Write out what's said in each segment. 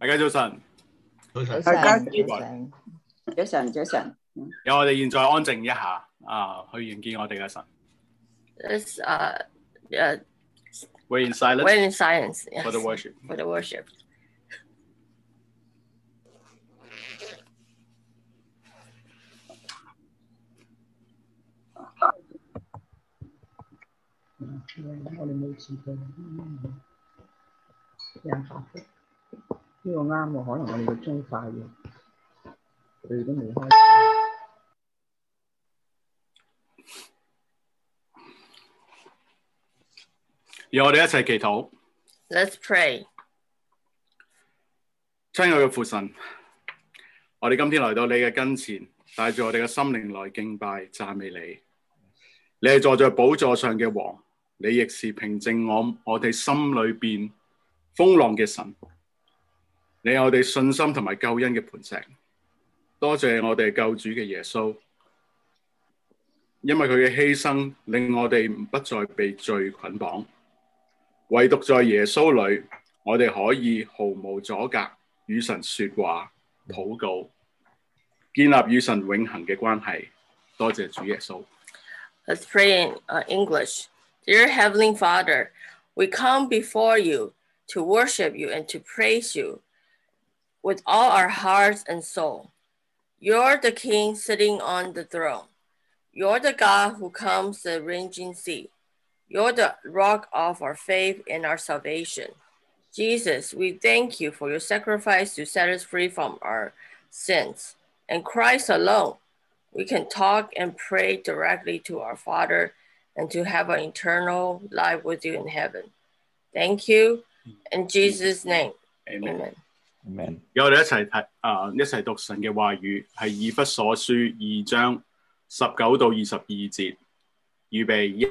大家早晨， 大家早晨。 有我哋現在安靜一下去迎見我哋嘅神。We're in silence. Yes, for the worship. For the worship. 我哋冇試過，呢個啱喎，可能我哋個鐘快嘅，佢哋都未開始。 讓我哋一齊祈禱。 Let's pray. 親愛嘅父神，我哋今天來到你嘅跟前，帶住我哋嘅心靈來敬拜讚美你。你係坐在寶座上嘅王，你亦是平靜我哋心裏邊風浪嘅神。你係我哋信心同埋救恩嘅磐石。多謝我哋救主嘅耶穌，因為佢嘅犧牲令我哋不再被罪捆綁。唯獨在耶穌裏，我哋可以毫無阻隔與神說話、禱告，建立與神永恆嘅關係。多謝主耶穌。 Let's pray in English. Dear Heavenly Father, we come before you to worship you and to praise you with all our hearts and soul. You're the King sitting on the throne. You're the God who calms the raging sea. You're the rock of our faith and our salvation. Jesus, we thank you for your sacrifice to set us free from our sins. And Christ alone, we can talk and pray directly to our Father and to have an eternal life with you in heaven. Thank you. In Jesus' name, amen. Amen. 我哋一齊讀神嘅話語，係以弗所書2章19到22節。預備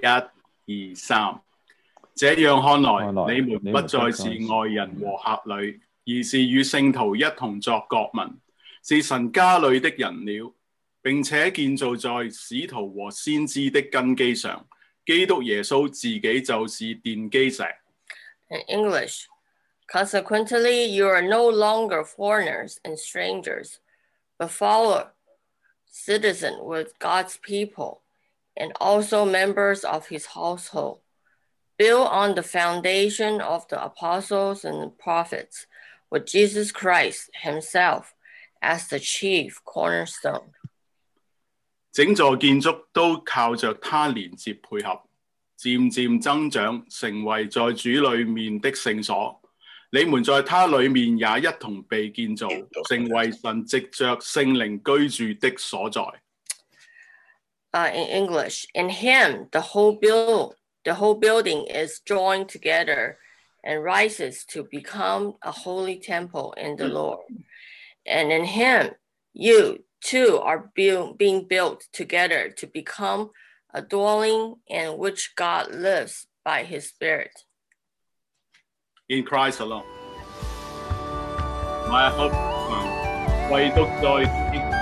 1、2、3。這樣看來，你們不再是外人和客旅，而是與聖徒一同作國民，是神家裏的人了。並且建造在使徒和先知的根基上，基督耶穌自己就是奠基石。 In English, consequently, you are no longer foreigners and strangers, but fellow citizens with God's people, and also members of his household, built on the foundation of the apostles and prophets, with Jesus Christ himself as the chief cornerstone. 整座建築都靠着他連接配合，漸漸增長，成為在主裏面的聖所。你們在他裏面也一同被建造，成為神藉着聖靈居住的所在。 In English, in him, the whole building is joined together and rises to become a holy temple in the Lord. And in him, you too are being built together to become a dwelling in which God lives by his Spirit. In Christ alone. My hope, 唯獨在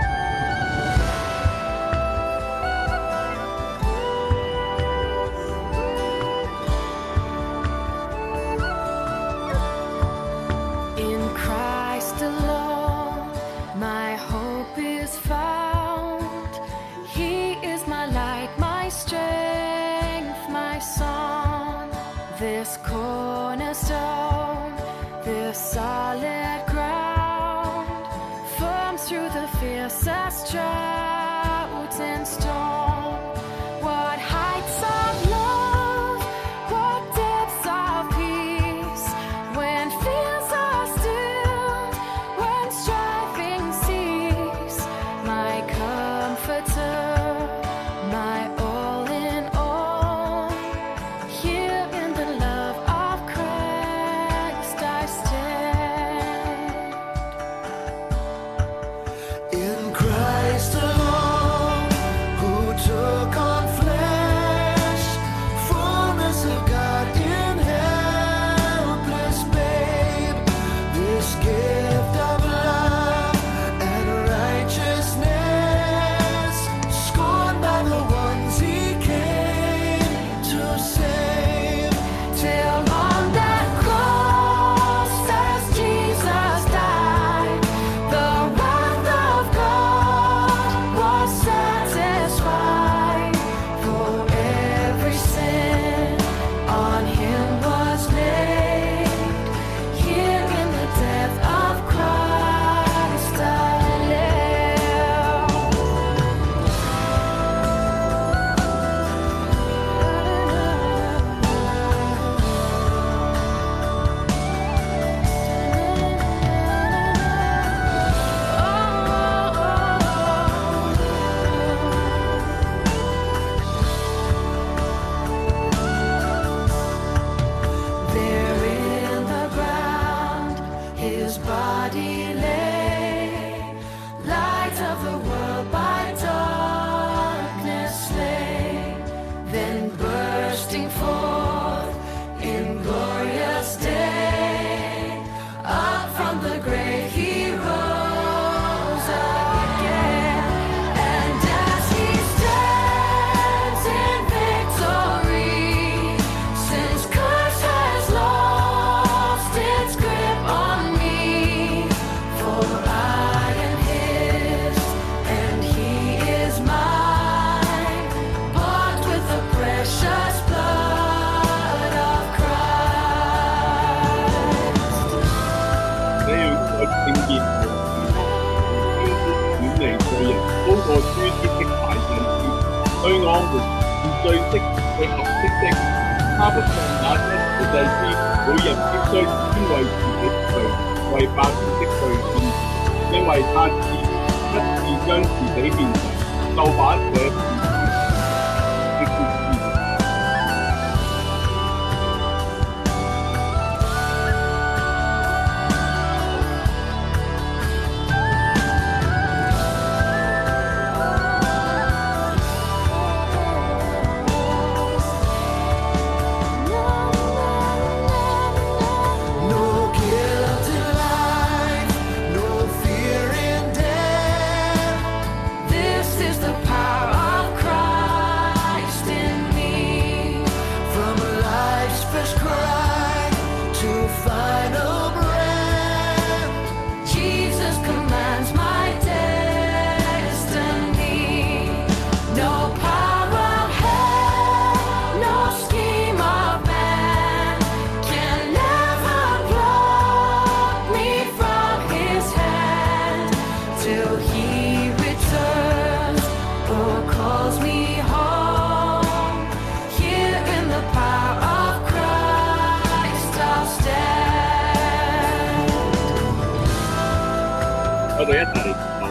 This cornerstone, this solid ground, firm through the fiercest drought and storm. What heights of love, what depths of peace, when fears are stilled, when striving cease. My comforter, my all in all, here in the love of Christ I stand. In Christ alone, who delay. Light of the world by darkness slain, then bursting forth in glorious day, up from the grave he rose again. And as he stands in victory, since curse has lost its grip on me, for I am his and he is mine, bought with the precious blood of Christ. 這樣在聖潔和遠離罪人，高過諸天的大祭司，對我們是最適最合適的。他不像那些大祭司，每日必須先為自己的罪，為百姓的罪獻上，因為他一次將自己獻上，就把這事的決定。 No guilt in life, no fear in death. This is the power of Christ in me. From life's first cry to final breath, Jesus commands my destiny. No power of hell, no scheme of man can ever pluck me from his hand till he returns or calls me home. Here in the power of Christ I'll stand. 我哋一齊嚟祈禱。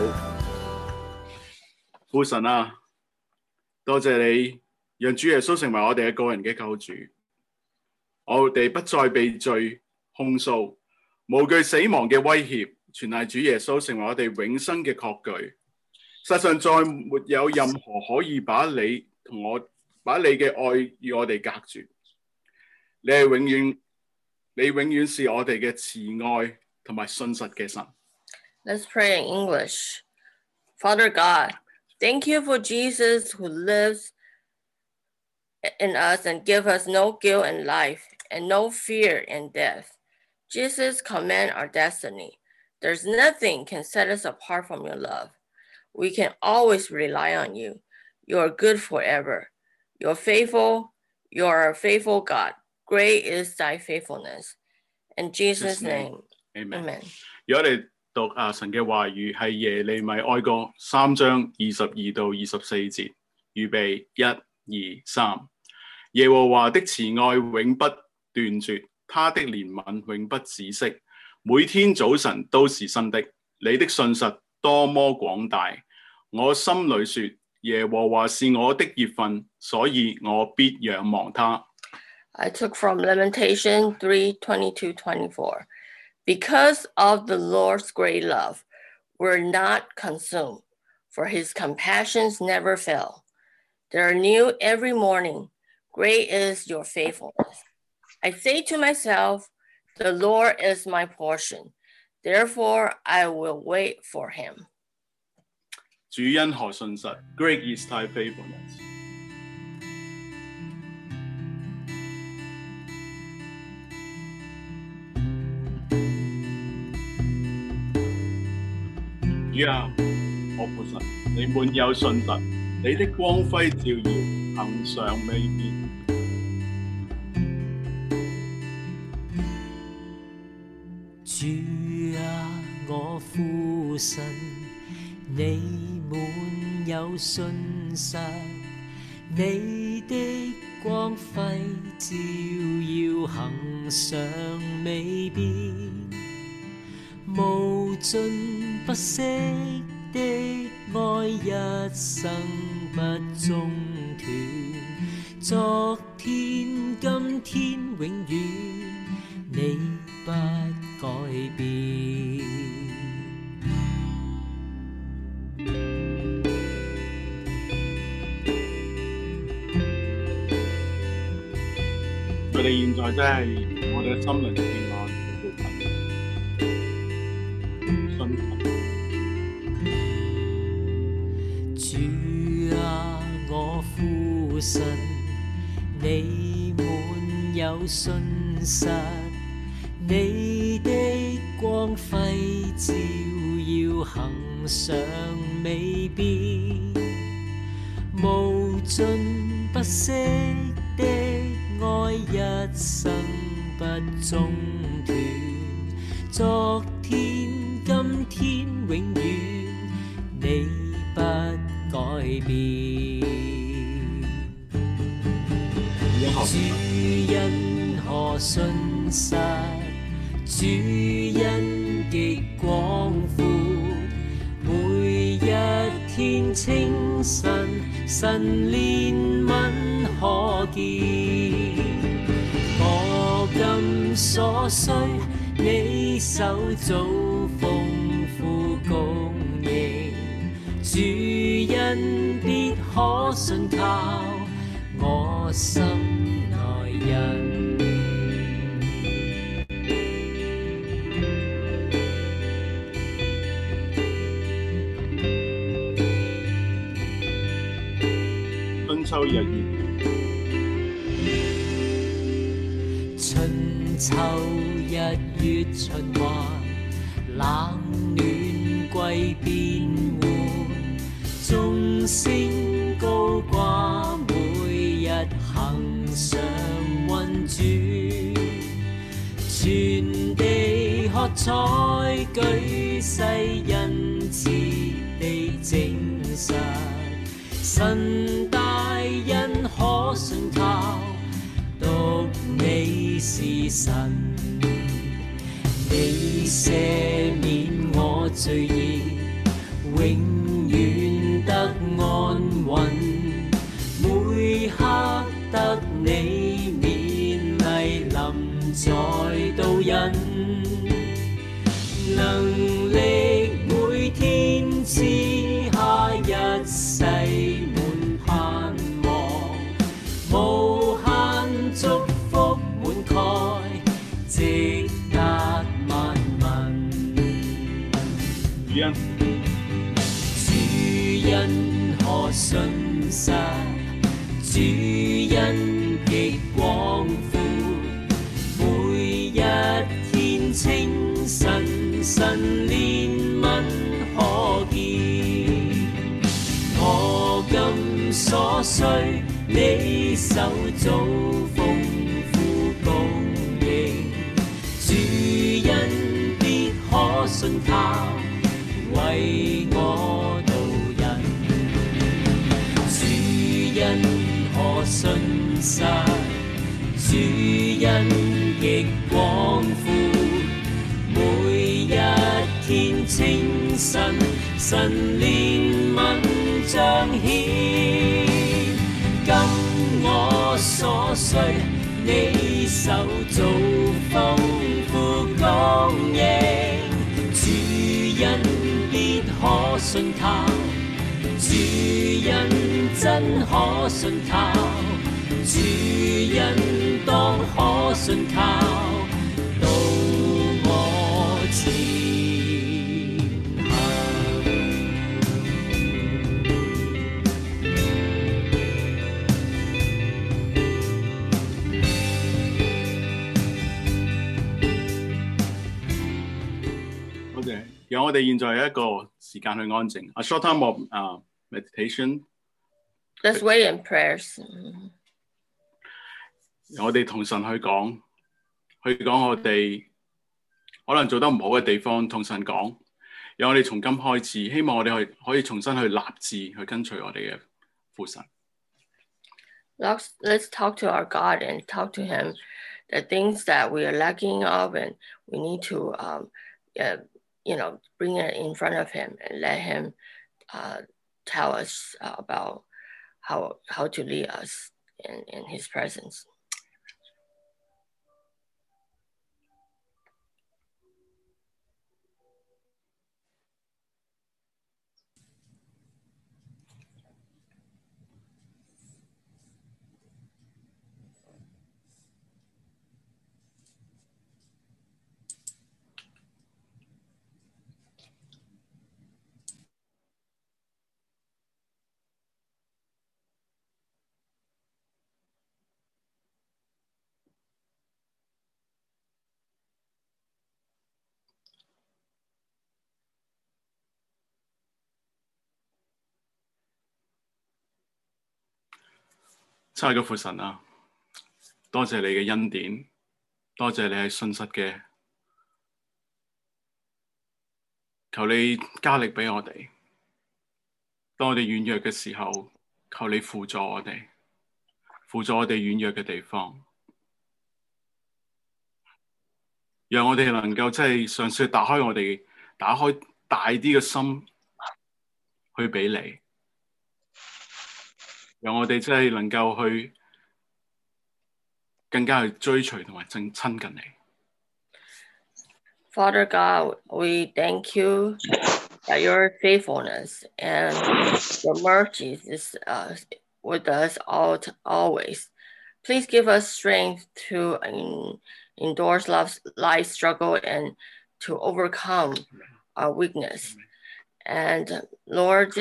父神啊，多謝你讓主耶穌成為我哋嘅個人嘅救主，我哋不再被罪控訴，無懼死亡嘅威脅，全賴主耶穌成為我哋永生嘅確據。世上再沒有任何可以把你嘅愛與我哋隔絕。你永遠是我哋嘅慈愛同埋信實嘅神。 Let's pray in English. Father God, thank you for Jesus who lives in us and give us no guilt in life and no fear in death. Jesus commands our destiny. There's nothing can set us apart from your love. We can always rely on you. You are good forever. You're faithful. You are a faithful God. Great is thy faithfulness. In Jesus' name, Amen. 如果我哋讀神嘅話語係耶利米哀歌3章22到24節，預備1、2、3。耶和華的慈愛永不斷絕，他的憐憫永不止息，每天早晨都是新的。你的信實多麼廣大，我心裏說，耶和華是我的業份，所以我必仰望他。 I took from Lamentation 3:22-24. Because of the Lord's great love, we're not consumed, for his compassions never fail. They are new every morning. Great is your faithfulness. I say to myself, the Lord is my portion. Therefore, I will wait for him. 主恩何信實 ，Great is thy faithfulness。主啊，我父神，你滿有信實，你的光輝照耀，恒常未變。 主啊，我父神，你滿有信實，你的光輝照耀，恒常未變。無盡不息的愛一生不中斷，昨天、今天、永遠，你不改變。 現在真係我哋嘅心靈平安嘅部分，信主啊，我呼信你滿有信實，你的光輝照耀恒常未變，無盡不息的愛一生不中斷，昨天今天永遠你不改變。主因何信實，主因極廣闊，每一天清晨，神憐憫可見。我今所需，你手早豐富供應，主因必可信靠我心內人。 春秋日月， 春秋日月循環，冷暖季變換，眾星高掛，每日恆常運轉，全地喝彩，舉世恩賜地證實，神大恩可信靠，獨你是神。你赦免我罪孽，永遠得安穩，每刻得你勉勵臨在導引，能力每天賜下一世滿盼望，無限祝福滿蓋，直達萬民。 主因主因何信實，主因極廣闊，每一天清晨，神憐憫可見。我今所需，你手早豐富供應，主因必可信靠，為我導引。主因可信實，主因極廣闊，每一天清晨，神憐憫彰顯。今我所需，你手早豐富供應，主因必可信靠，主因真可信靠，主因當可信靠，到我前多謝。讓我哋現在有一個時間去安靜。A short time of meditation。 Let's wait in prayers. 我哋同神去講我哋可能做得唔好嘅地方，同神講。讓我哋從今開始，希望我哋可以重新去立志去跟隨我哋嘅父神。 Let's talk to our God and talk to Him the things that we are lacking of, and we need to, bring it in front of Him and let Him tell us about how to lead us in His presence. 親愛嘅父神啊，多謝你嘅恩典，多謝你係信實嘅，求你加力俾我哋。當我哋軟弱嘅時候，求你輔助我哋，輔助我哋軟弱嘅地方，讓我哋能夠真係嘗試打開大啲嘅心去俾你，讓我哋真係能夠去更加去追隨同埋親近你。 Father God, we thank you that your faithfulness and your mercies is with us always. Please give us strength to endure life struggle and to overcome our weakness. And Lord,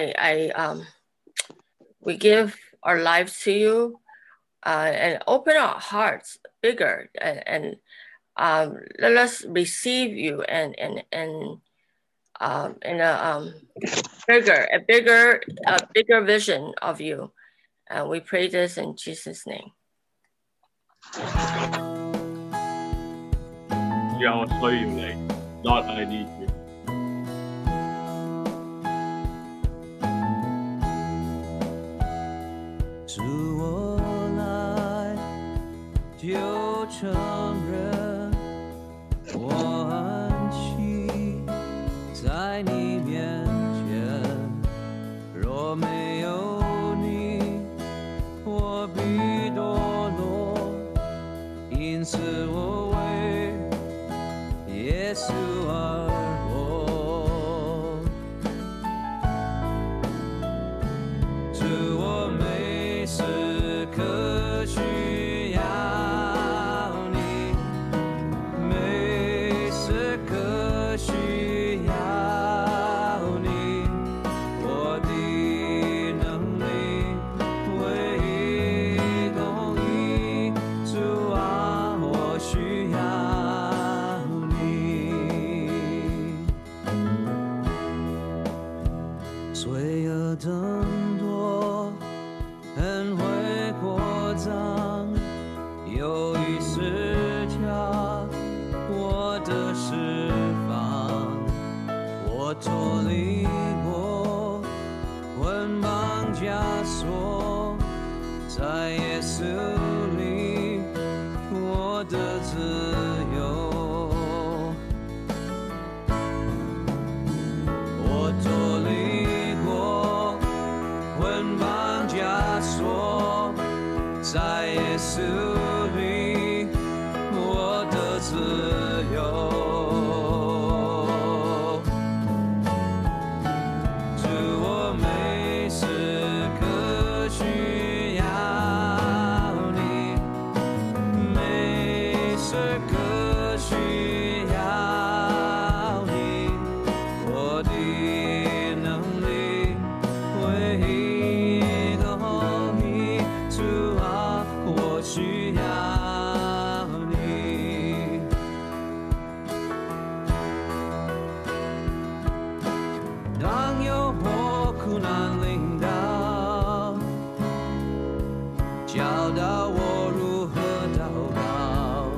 we give our lives to you and open our hearts bigger and let us receive you and in a bigger vision of you. And we pray this in Jesus' name. 主啊，我需要你 ，Lord I need you。 主我来就承认我安息在你面前，若没有你，我必堕落，因此我为耶稣而活。主我每时刻需要你，每时刻需要你，我的能力唯一公义，主啊，我需要你。罪恶增多，恩惠扩张，由于失调，我的释放，我脱离过捆绑枷锁，在耶稣里，我的自由。我脱离过捆绑枷锁，在耶稣里，我的自由。主我每时刻需要你，每时刻需要你，我的能力唯一公义，主啊，我需要你。当诱惑苦难临到，教导我如何祷告。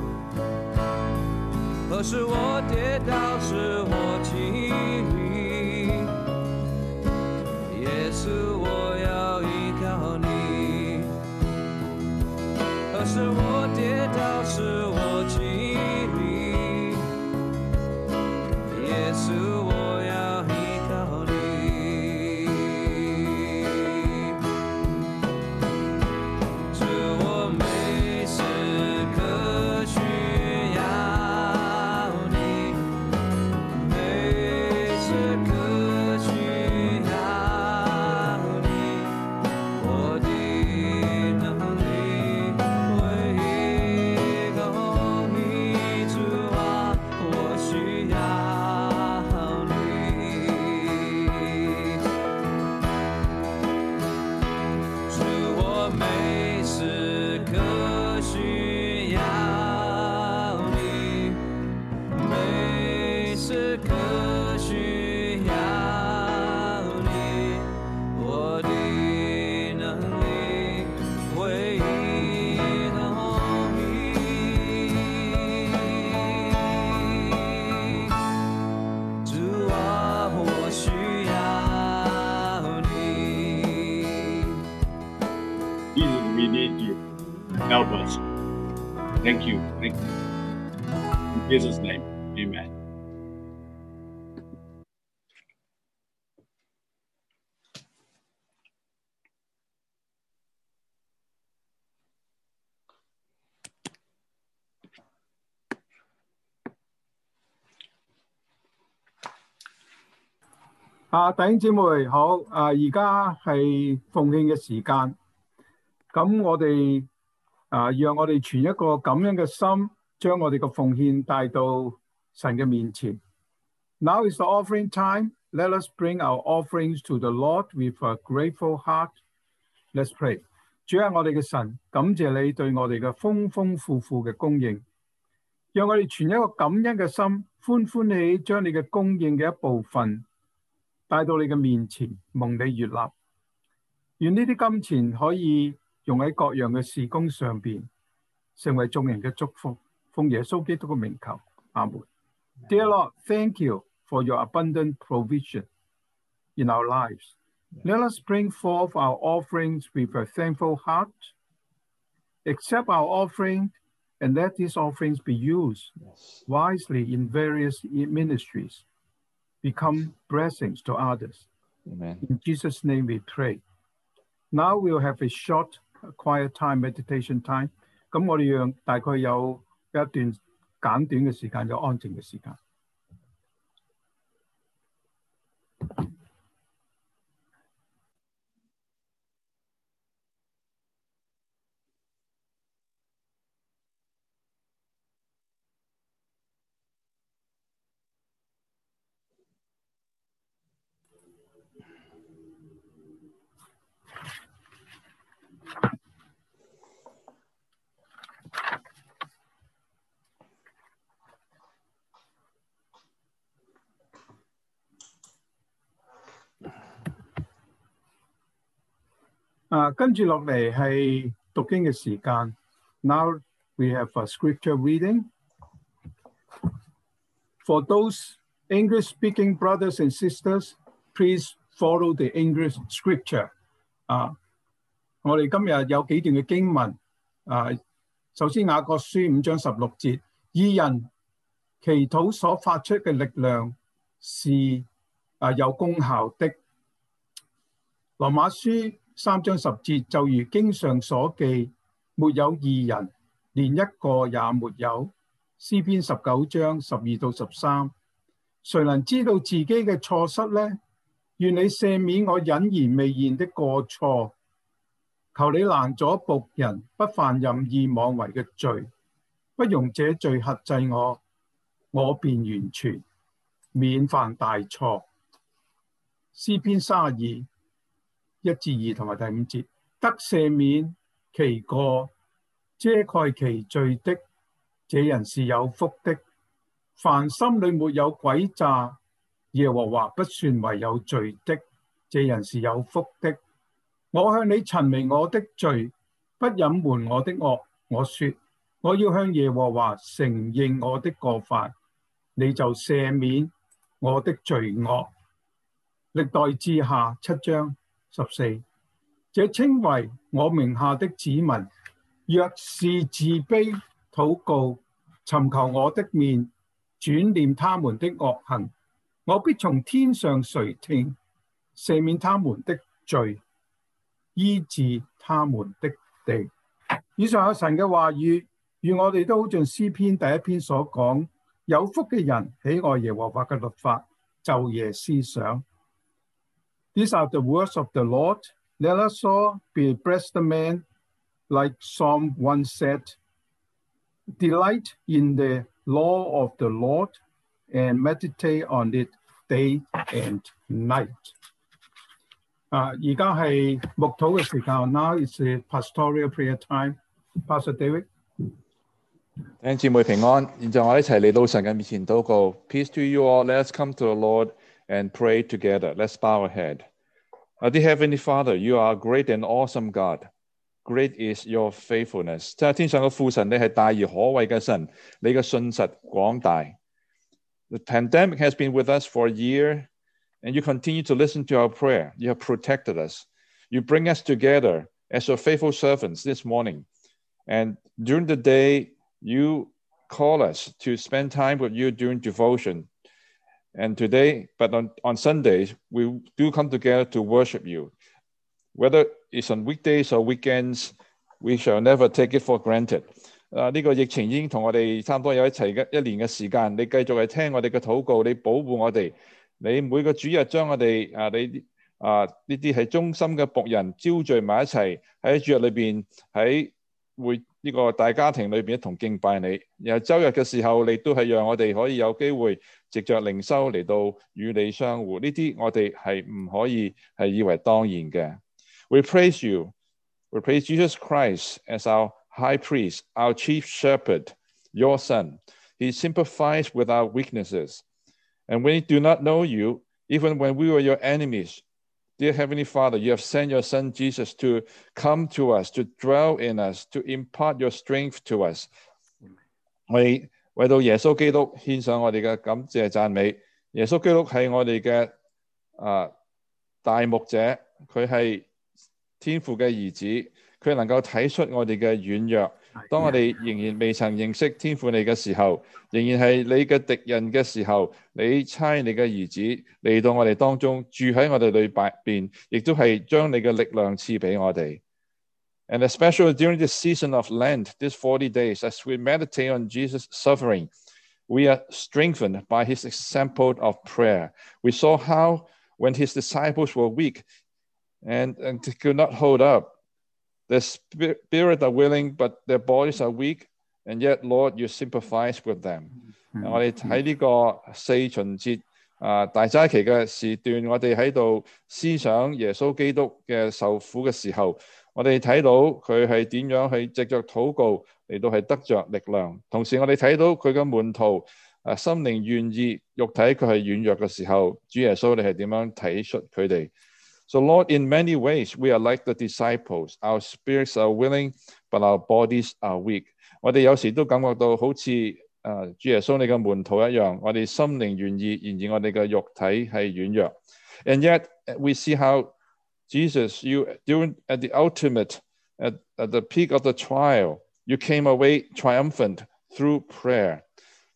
何时我跌倒时，我经历，耶稣，我要依靠你。何时我跌倒时，我经历，耶稣，我要依靠你。主，我每时刻需要你，每时刻需要你， help us. Thank you. Thank you. In Jesus' name, amen. 弟兄姊妹好，而家係奉獻嘅時間，咁我哋讓我哋存一個感恩嘅心，將我哋嘅奉獻帶到神嘅面前。Now is the offering time. Let us bring our offerings to the Lord with a grateful heart. Let's pray. 主係我哋嘅神，感謝你對我哋嘅豐豐富富嘅供應，讓我哋存一個感恩嘅心，歡歡喜喜將你嘅供應嘅一部分帶到你嘅面前，蒙你悅納。願呢啲金錢可以用喺各樣嘅事工上邊，成為眾人嘅祝福。奉耶穌基督嘅名求，阿門。Dear Lord, thank you for your abundant provision in our lives. Let us bring forth our offerings with a thankful heart. Accept our offering and let these offerings be used wisely in various ministries. Become blessings to others. Amen. In Jesus' name we pray. Now we'll have a short quiet time, meditation time. 咁我哋讓大概有一段簡短嘅時間，有安靜嘅時間。跟住落嚟係讀經嘅時間。Now we have a scripture reading. For those English-speaking brothers and sisters, please follow the English scripture. 我哋今日有幾段嘅經文。首先雅各書5章16節，義人祈禱所發出嘅力量是有功效的。羅馬書3章10節，就如經上所記，沒有義人，連一個也沒有。詩篇19章12到13，誰能知道自己嘅錯失呢？願你赦免我隱然未現的過錯，求你攔阻僕人不犯任意妄為嘅罪，不容這罪轄制我，我便完全，免犯大錯。詩篇32 1至2同埋第5節，得赦免其過，遮蓋其罪的，這人是有福的。凡心裏沒有詭詐，耶和華不算為有罪的，這人是有福的。我向你陳明我的罪，不隱瞞我的惡。我說，我要向耶和華承認我的過犯，你就赦免我的罪惡。歷代志下7章14，這稱為我名下的子民，若是自卑禱告，尋求我的面，轉念他們的惡行，我必從天上垂聽，赦免他們的罪，醫治他們的地。以上有神嘅話語，願我哋都好像詩篇第1篇所講，有福嘅人喜愛耶和華嘅律法，晝夜思想。These are the words of the Lord. Let us all be blessed man, like Psalm 1 said, delight in the law of the Lord and meditate on it day and night. 而家係牧禱嘅時間。Now is the pastoral prayer time. Pastor David. 弟兄姊妹平安，現在我哋一齊嚟到神嘅面前禱告。Peace to you all. Let's come to the Lord and pray together. Let's bow our head. Dear Heavenly Father, you are a great and awesome God. Great is your faithfulness. 真係天上嘅父神，你係大而可畏嘅神，你嘅信實廣大。The pandemic has been with us for a year, and you continue to listen to our prayer. You have protected us. You bring us together as your faithful servants this morning. And during the day, you call us to spend time with you during devotion. And today, but on Sundays, we do come together to worship you. Whether it's on weekdays or weekends, we shall never take it for granted. 呢個疫情已經同我哋差唔多有一齊嘅1年嘅時間，你繼續係聽我哋嘅禱告，你保護我哋，你每個主日將我哋呢啲係忠心嘅僕人招聚埋一齊喺主日裏邊喺會呢個大家庭裏邊一同敬拜你。然後週日嘅時候，你都係讓我哋可以有機會藉着靈修嚟到與你相互。呢啲我哋係唔可以係以為當然嘅。We praise you. We praise Jesus Christ as our high priest, our chief shepherd, your son. He sympathized with our weaknesses. And when we do not know you, even when we were your enemies, dear Heavenly Father, you have sent your son Jesus to come to us, to dwell in us, to impart your strength to us. 我哋為到耶穌基督獻上我哋嘅感謝讚美。耶穌基督係我哋嘅大牧者，佢係天父嘅兒子，佢能夠睇出我哋嘅軟弱。當我哋仍然未曾認識天父你嘅時候，仍然係你嘅敵人嘅時候，你差你嘅兒子嚟到我哋當中，住喺我哋裏邊，亦都係將你嘅力量賜俾我哋。And especially during this season of Lent, these 40 days, as we meditate on Jesus' suffering, we are strengthened by his example of prayer. We saw how when his disciples were weak and could not hold up, their spirit are willing, but their bodies are weak, and yet, Lord, you sympathize with them. 我哋喺呢個四旬節大齋期嘅時段，我哋喺度思想耶穌基督嘅受苦嘅時候，我哋睇到佢係點樣去藉着禱告嚟到係得着力量。同時我哋睇到佢嘅門徒心靈願意，肉體佢係軟弱嘅時候，主耶穌你係點樣睇出佢哋？ So Lord, in many ways, we are like the disciples. Our spirits are willing, but our bodies are weak. 我哋有時都感覺到好似主耶穌你嘅門徒一樣，我哋心靈願意，然而我哋嘅肉體係軟弱。And yet we see how Jesus, you at the ultimate, at the peak of the trial, you came away triumphant through prayer.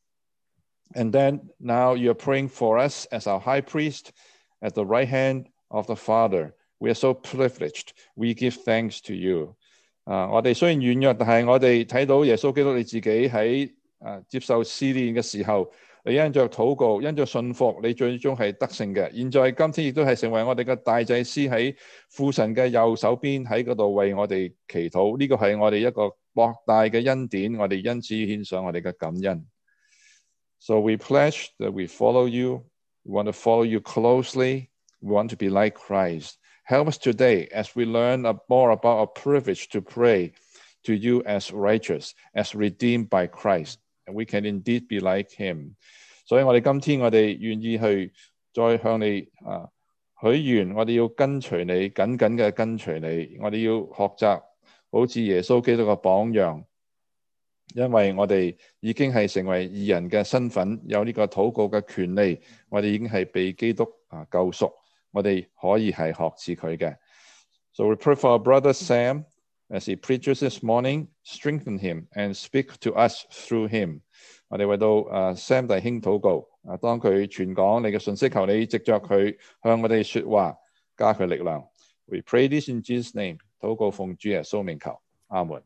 And then now you're praying for us as our high priest at the right hand of the Father. We are so privileged. We give thanks to you. 我哋雖然軟弱，但係我哋睇到耶穌基督你自己喺接受試煉嘅時候，你因着禱告，因着信服，你最終係得勝嘅。現在今天亦都係成為我哋嘅大祭司喺父神嘅右手邊喺嗰度為我哋祈禱。呢個係我哋一個莫大嘅恩典，我哋因此獻上我哋嘅感恩。So we pledge that we follow you. We want to follow you closely. We want to be like Christ. Help us today as we learn more about our privilege to pray to you as righteous, as redeemed by Christ. And we can indeed be like him. 所以我哋今天我哋願意去再向你許願，我哋要跟隨你，緊緊嘅跟隨你。我哋要學習好似耶穌基督嘅榜樣，因為我哋已經係成為義人嘅身份，有呢個禱告嘅權利，我哋已經係被基督救贖。我哋可以係學似佢嘅。So we pray for our brother Sam as he preaches this morning, strengthen him and speak to us through him. 我哋為到Sam 弟兄禱告，當佢傳講你嘅信息，求你藉着佢向我哋說話，加佢力量。We pray this in Jesus' name. 禱告奉主耶穌名求，阿門。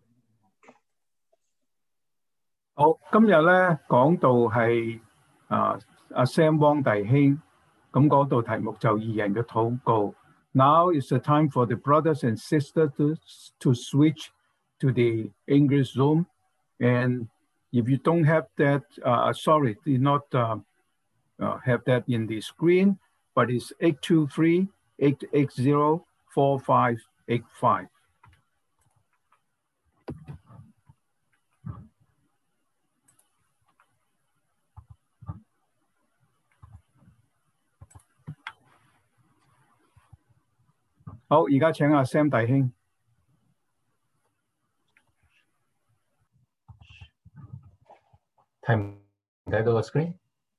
好，今日咧講到係阿Sam 汪弟兄。咁嗰度題目就義人嘅禱告。Now is the time for the brothers and sisters to switch to the English Zoom. And if you don't have that, sorry, did not have that in the screen, but it's 823-880-4585.好，而家請阿 Sam 弟兄。 睇唔睇到個 screen？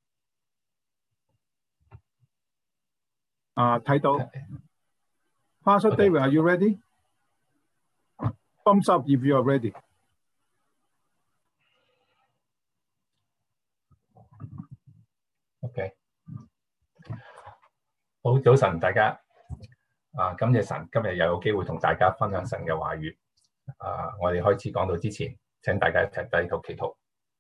睇到。Pastor David, are you ready? Thumbs up if you are ready. OK， 好，早晨大家。感謝神，今日又有機會同大家分享神嘅話語。我哋開始講道之前，請大家一齊低頭祈禱。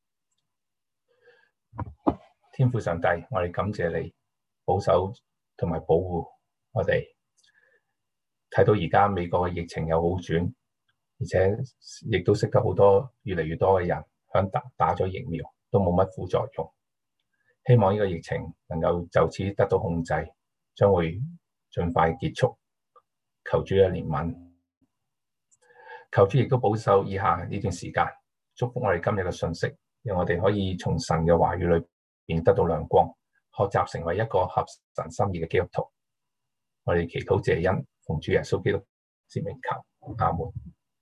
天父上帝，我哋感謝你保守同埋保護我哋。睇到而家美國嘅疫情有好轉，而且亦都識得好多越嚟越多嘅人響打咗疫苗，都冇乜副作用。希望呢個疫情能夠就此得到控制，將會盡快結束。求主嘅憐憫，求主亦都保守以下呢段時間，祝福我哋今日嘅信息，讓我哋可以從神嘅話語裏邊得到亮光，學習成為一個合神心意嘅基督徒。我哋祈禱謝恩，奉主耶穌基督之名求，阿門。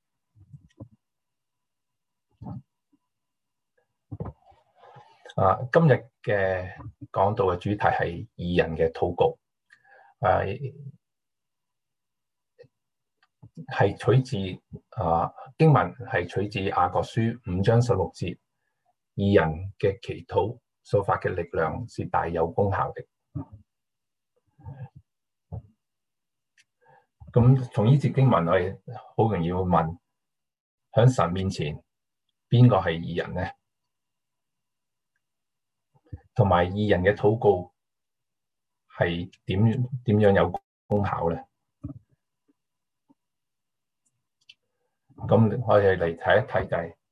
今日嘅講道嘅主題係義人嘅禱告，係取自經文係取自雅各書5章16節，義人嘅祈禱所發嘅力量是大有功效的。咁從呢節經文，我哋好容易會問：喺神面前，邊個係義人呢？同埋義人嘅禱告係點樣有功效呢？咁我哋嚟睇一睇，就係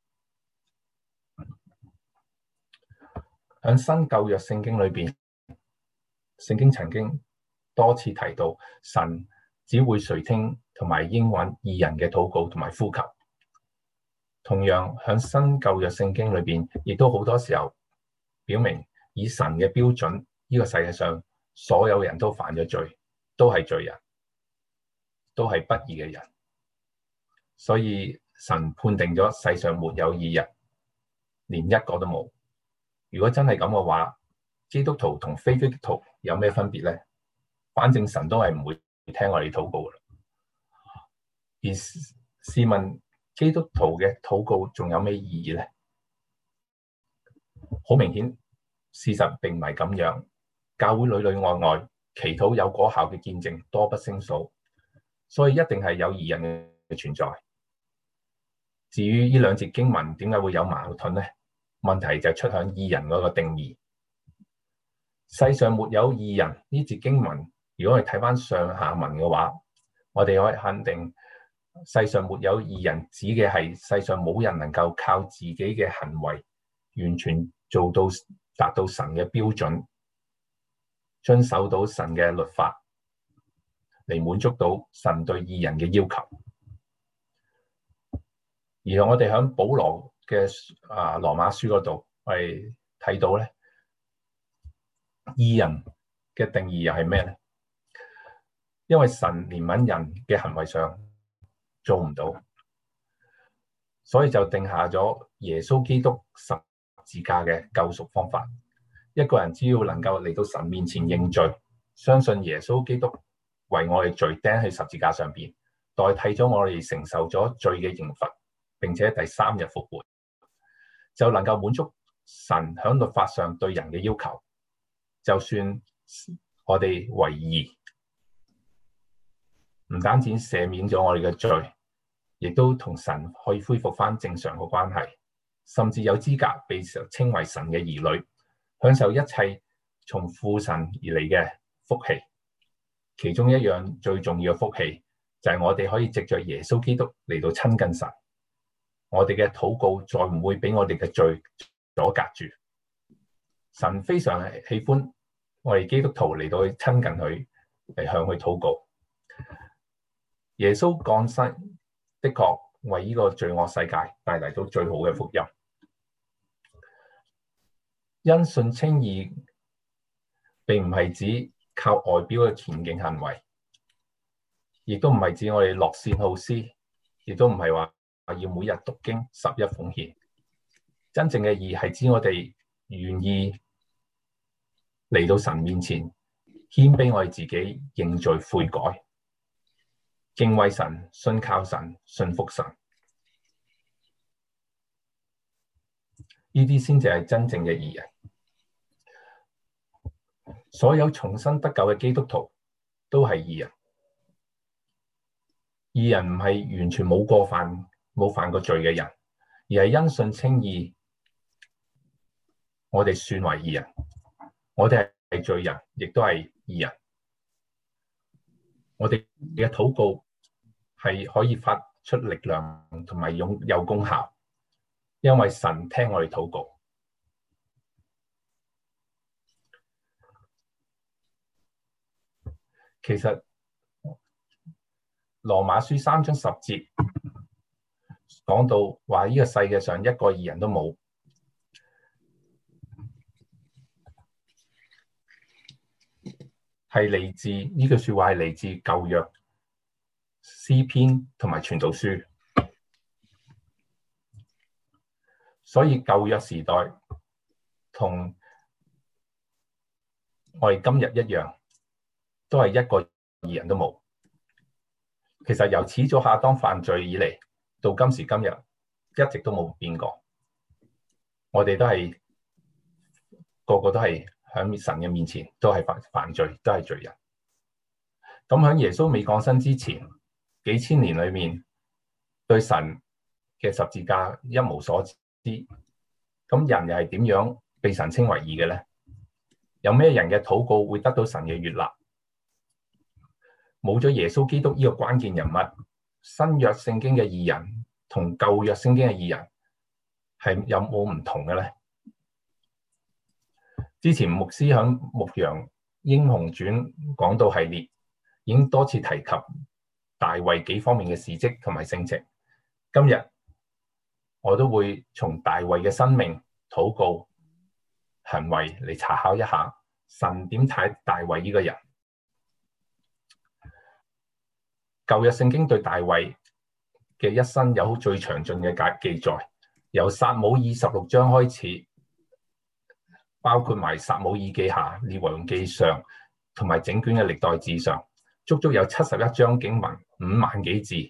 喺新舊約聖經裏邊，聖經曾經多次提到神只會垂聽同埋應允義人嘅禱告同埋呼求。同樣喺新舊約聖經裏邊，亦都好多時候表明以神嘅標準，呢個世界上所有人都犯咗罪，都係罪人，都係不義嘅人。所以神判定咗世上沒有義人，連一個都冇。如果真係咁嘅話，基督徒同非基督徒有咩分別呢？反正神都係唔會聽我哋禱告嘅。而試問基督徒嘅禱告仲有咩意義呢？好明顯，事實並唔係咁樣。教會裏裏外外祈禱有果效嘅見證多不勝數，所以一定係有義人嘅存在。至於呢兩節經文點解會有矛盾呢？問題就出響義人嗰個定義。世上沒有義人呢節經文，如果我哋睇翻上下文嘅話，我哋可以肯定世上沒有義人指嘅係世上冇人能夠靠自己嘅行為完全做到達到神嘅標準，遵守到神嘅律法嚟滿足到神對義人嘅要求。而我哋喺保羅嘅羅馬書嗰度，我哋睇到咧，義人嘅定義又係咩咧？因為神憐憫人嘅行為上做唔到，所以就定下咗耶穌基督十字架嘅救贖方法。一個人只要能夠嚟到神面前認罪，相信耶穌基督為我哋罪釘喺十字架上邊，代替咗我哋承受咗罪嘅刑罰，並且第3日復活，就能夠滿足神響律法上對人嘅要求。就算我哋為義，唔單止赦免咗我哋嘅罪，亦都同神可以恢復翻正常嘅關係，甚至有資格被稱為神嘅兒女，享受一切從父神而嚟嘅福氣。其中一樣最重要嘅福氣，就係我哋可以藉着耶穌基督嚟到親近神。我哋嘅禱告再唔會俾我哋嘅罪阻隔住。神非常喜歡我哋基督徒嚟到去親近佢，嚟向佢禱告。耶穌降生的確為呢個罪惡世界帶嚟到最好嘅福音。因信稱義並唔係指靠外表嘅虔敬行為，亦都唔係指我哋樂善好施，亦都唔係話要每日讀經11奉獻。真正嘅義係指我哋願意嚟到神面前，謙卑我哋自己，認罪悔改，敬畏神，信靠神，信服神。呢啲先至係真正嘅義人。 所有重生得救嘅基督徒都係義人。義人唔係完全冇犯過罪嘅人，而係因信稱義，我哋算為義人。我哋係罪人，亦都係義人。我哋嘅禱告係可以發出力量同埋有功效，因為神聽我哋禱告。其實羅馬書3章10節講到話呢個世界上一個義人都冇，係嚟自呢句說話係嚟自舊約詩篇同埋傳道書，所以舊約時代同我哋今日一樣，都係一個義人都冇。其實由始祖亞當犯罪以嚟，到今時今日，一直都冇變過。我哋都係個個都係喺神嘅面前，都係犯罪，都係罪人。咁喺耶穌未降生之前，幾千年裏面，對神嘅十字架一無所知。咁人又係點樣被神稱為義嘅呢？有咩人嘅禱告會得到神嘅悅納？冇咗耶穌基督呢個關鍵人物，新約聖經嘅義人同舊約聖經嘅義人係有冇唔同嘅呢？之前牧師喺牧羊英雄傳講道系列已經多次提及大衛幾方面嘅事蹟同埋性情。今日我都會從大衛嘅生命、禱告、行為嚟查考一下神點睇大衛呢個人。舊約聖經對大衛嘅一生有最詳盡嘅記載，由撒母耳16章開始，包括埋撒母耳記下、列王記上同埋整卷嘅歷代志上，足足有71章經文，5萬幾字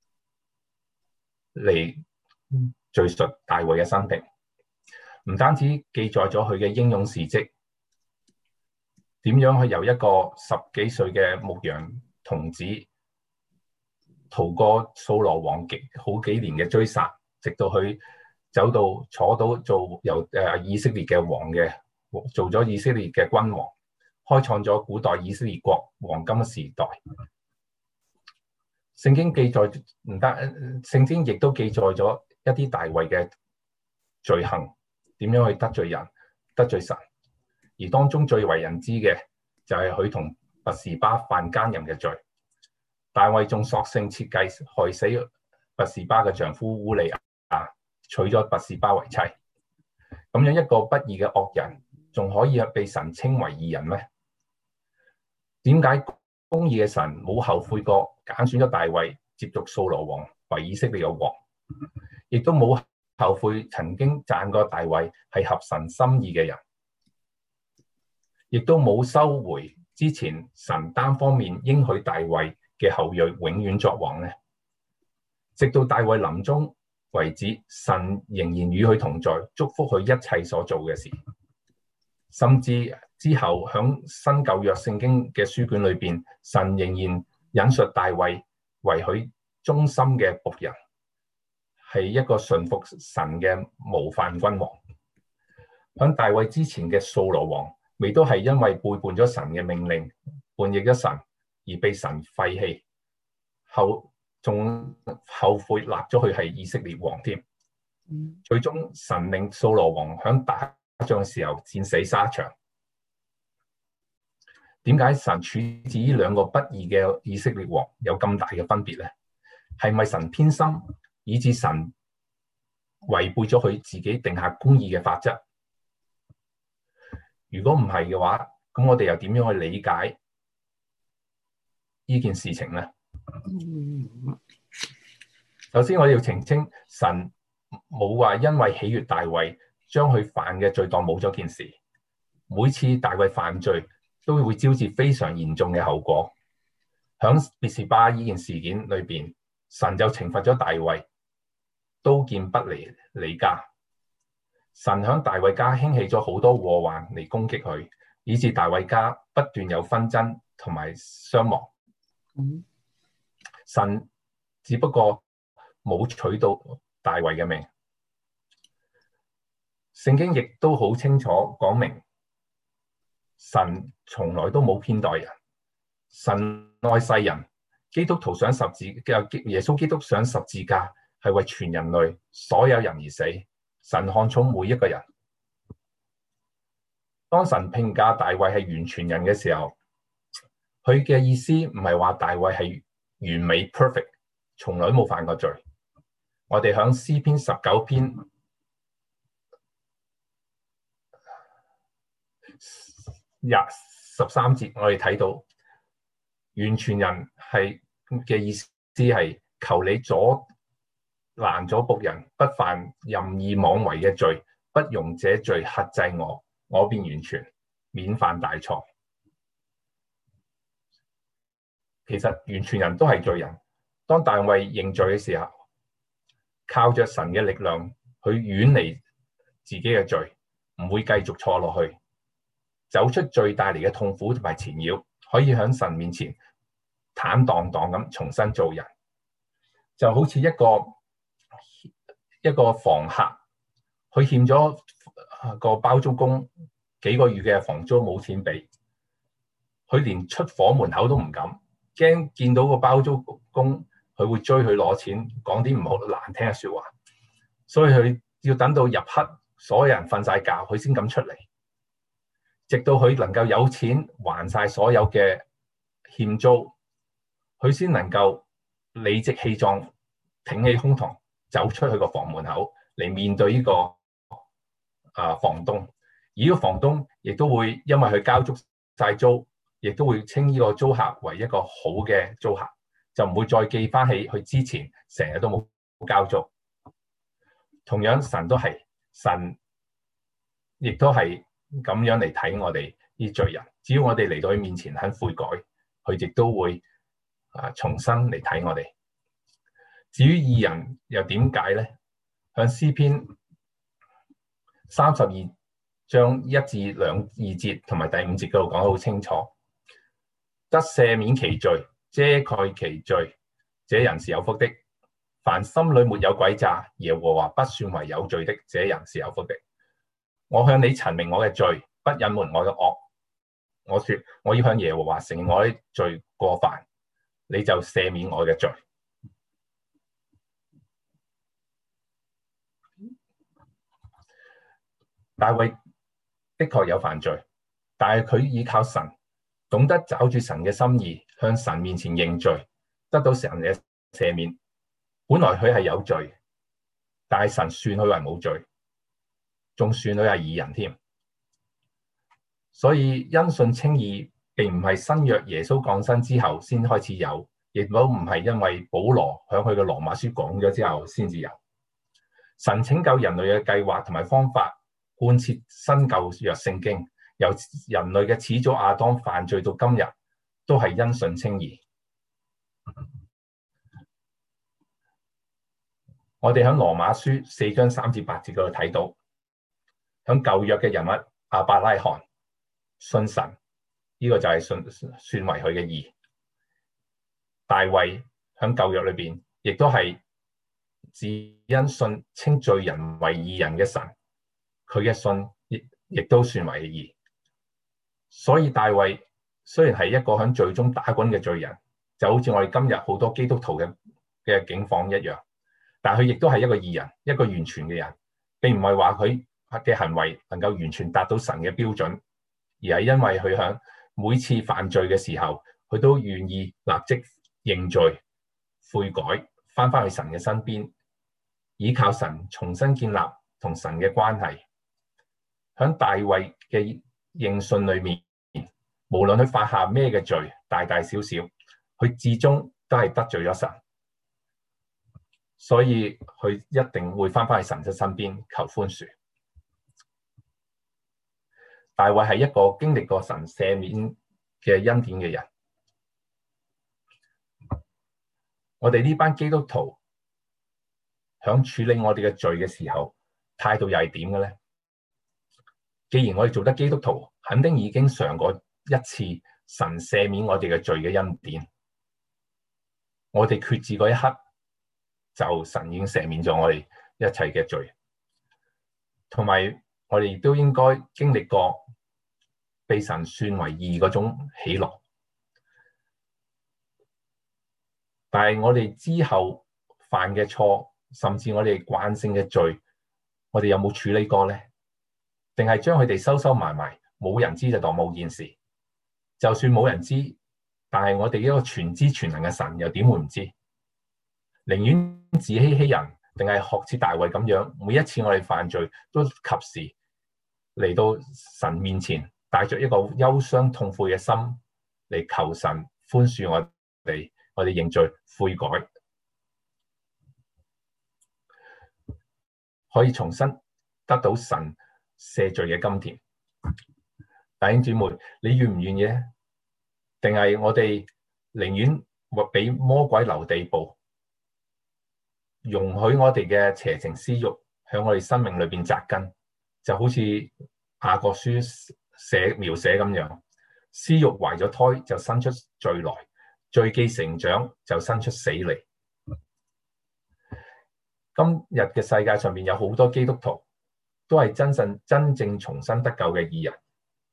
嚟敘述大衛嘅生平。唔單止記載咗佢嘅英勇事蹟，點樣去由一個10幾歲嘅牧羊童子逃過掃羅王好幾年嘅追殺，直到佢走到坐到做由以色列嘅王嘅，做咗以色列嘅君王，開創咗古代以色列國黃金嘅時代。聖經記載唔得，聖經亦都記載咗一啲大衛嘅罪行，點樣去得罪人、得罪神。而當中最為人知嘅就係佢同拔示巴犯奸淫嘅罪。大衛仲索性設計害死拔示巴嘅丈夫烏利亞，娶咗拔示巴為妻。咁樣一個不義嘅惡人，仲可以被神稱為義人咩？點解公義嘅神冇後悔過揀選咗大衛接續掃羅王為以色列嘅王，亦都冇後悔曾經讚過大衛係合神心意嘅人，亦都冇收回之前神單方面應許大衛嘅後裔永遠作王呢？直到大衛臨終為止，神仍然與佢同在，祝福佢一切所做嘅事。甚至之後響新舊約聖經嘅書卷裏邊，神仍然引述大衛為佢忠心嘅僕人，係一個順服神嘅模範君王。響大衛之前嘅掃羅王，未都係因為背叛咗神嘅命令，叛逆咗神而被神廢棄，仲後悔立咗佢係以色列王添。最終神令掃羅王響打仗嘅時候戰死沙場。點解神處置呢兩個不義嘅以色列王有咁大嘅分別呢？係咪神偏心，以致神違背咗佢自己定下公義嘅法則？如果唔係嘅話，咁我哋又點樣去理解呢件事情呢？首先我哋要澄清，神冇話因為喜悅大衛將佢犯嘅罪當冇咗件事。每次大衛犯罪都會招致非常嚴重嘅後果。響別是巴呢件事件裏邊，神就懲罰咗大衛，刀劍不離你家。神響大衛家興起咗好多禍患嚟攻擊佢， 以致大衛家不斷有紛爭同埋傷亡。神只不過冇取到大衛嘅命。聖經亦都好清楚講明，神從來都冇偏待人，神愛世人。基督徒上十字架，耶穌基督上十字架係為全人類所有人而死。神看重每一個人。當神評價大衛係完全人嘅時候，佢嘅意思唔係話大衛係完美 perfect， 從來冇犯過罪。我哋響詩篇19篇13節，我哋睇到完全人係嘅意思係求你阻攔咗僕人不犯任意妄為嘅罪，不容這罪轄制我，我便完全，免犯大錯。其實完全人都係罪人。當大衛認罪嘅時候，靠着神嘅力量去遠離自己嘅罪，唔會繼續錯落去，走出罪帶嚟嘅痛苦同埋纏繞，可以喺神面前坦蕩蕩咁重新做人。就好似一個房客，佢欠咗個包租公幾個月嘅房租冇錢俾，佢連出房門口都唔敢，驚見到個包租公佢會追佢攞錢，講啲唔好難聽嘅說話，所以佢要等到入黑，所有人瞓晒覺，佢先敢出嚟，直到佢能夠有錢還晒所有嘅欠租，佢先能夠理直氣壯挺起胸膛走出去個房門口嚟面對呢個房東。而呢個房東亦都會因為佢交足晒租，亦都會稱呢個租客為一個好嘅租客，就唔會再記翻起佢之前成日都冇交租。同樣神都係，神亦都係咁樣嚟睇我哋啲罪人。只要我哋嚟到佢面前肯悔改，佢亦都會重新嚟睇我哋。至於義人又點解呢？響詩篇32章1至2節同埋第5節嗰度講得好清楚，得赦免其罪，遮蓋其罪，這人是有福的。凡心裏沒有詭詐，耶和華不算為有罪的，這人是有福的。我向你陳明我嘅罪，不隱瞞我嘅惡。我說我要向耶和華承認我的罪過犯，你就赦免我嘅罪。大衛的確有犯罪，但係佢依靠神，懂得找住神嘅心意，向神面前認罪，得到神嘅赦免。本來佢係有罪，但係神算佢為冇罪，仲算佢係義人添。所以因信稱義並唔係新約耶穌降生之後先開始有，亦都唔係因為保羅響佢嘅羅馬書講咗之後先至有。神拯救人類嘅計劃同埋方法，貫徹新舊約聖經，由人類嘅始祖亞當犯罪到今日，都係因信稱義。我哋喺羅馬書4章3至8節嗰度睇到，喺舊約嘅人物亞伯拉罕信神，呢個就係算為佢嘅義。大衛喺舊約裏邊，亦都係只因信稱罪人為義人嘅神，佢嘅信亦都算為義。所以大衛雖然係一個喺罪中打滾嘅罪人，就好似我哋今日好多基督徒嘅境況一樣，但佢亦都係一個義人，一個完全嘅人，並唔係話佢嘅行為能夠完全達到神嘅標準，而係因為佢喺每次犯罪嘅時候，佢都願意立即認罪悔改，翻返去神嘅身邊，依靠神重新建立同神嘅關係。喺大衛嘅認信裏面，無論佢犯下咩嘅罪，大大小小，佢至終都係得罪咗神，所以佢一定會翻返去神嘅身邊求寬恕。大衛係一個經歷過神赦免嘅恩典嘅人。我哋呢班基督徒響處理我哋嘅罪嘅時候，態度又係點嘅咧？既然我哋做得基督徒， 肯定已經嘗過一次神赦免我哋嘅罪嘅恩典。我哋決志嗰一刻，就神已經赦免咗我哋一切嘅罪。同埋我哋亦都應該經歷過被神算為義嗰種喜樂。但係我哋之後犯嘅錯，甚至我哋慣性嘅罪，我哋有冇處理過呢？定係將佢哋收收埋埋，冇人知就當冇件事？就算冇人知，但係我哋一個全知全能嘅神又點會唔知？寧願自欺欺人，定係學似大衛咁樣，每一次我哋犯罪都及時嚟到神面前，帶着一個憂傷痛悔嘅心嚟求神寬恕我哋認罪悔改，可以重新得到神赦罪嘅甘甜。弟兄姊妹，你願唔願意咧？定係我哋寧願俾魔鬼留地步，容許我哋嘅邪情私欲向我哋生命裏邊扎根，就好似雅各書描寫咁樣，私欲懷咗胎就生出罪來，罪既成長就生出死嚟。今日嘅世界上面有好多基督徒都係真正重生得救嘅義人，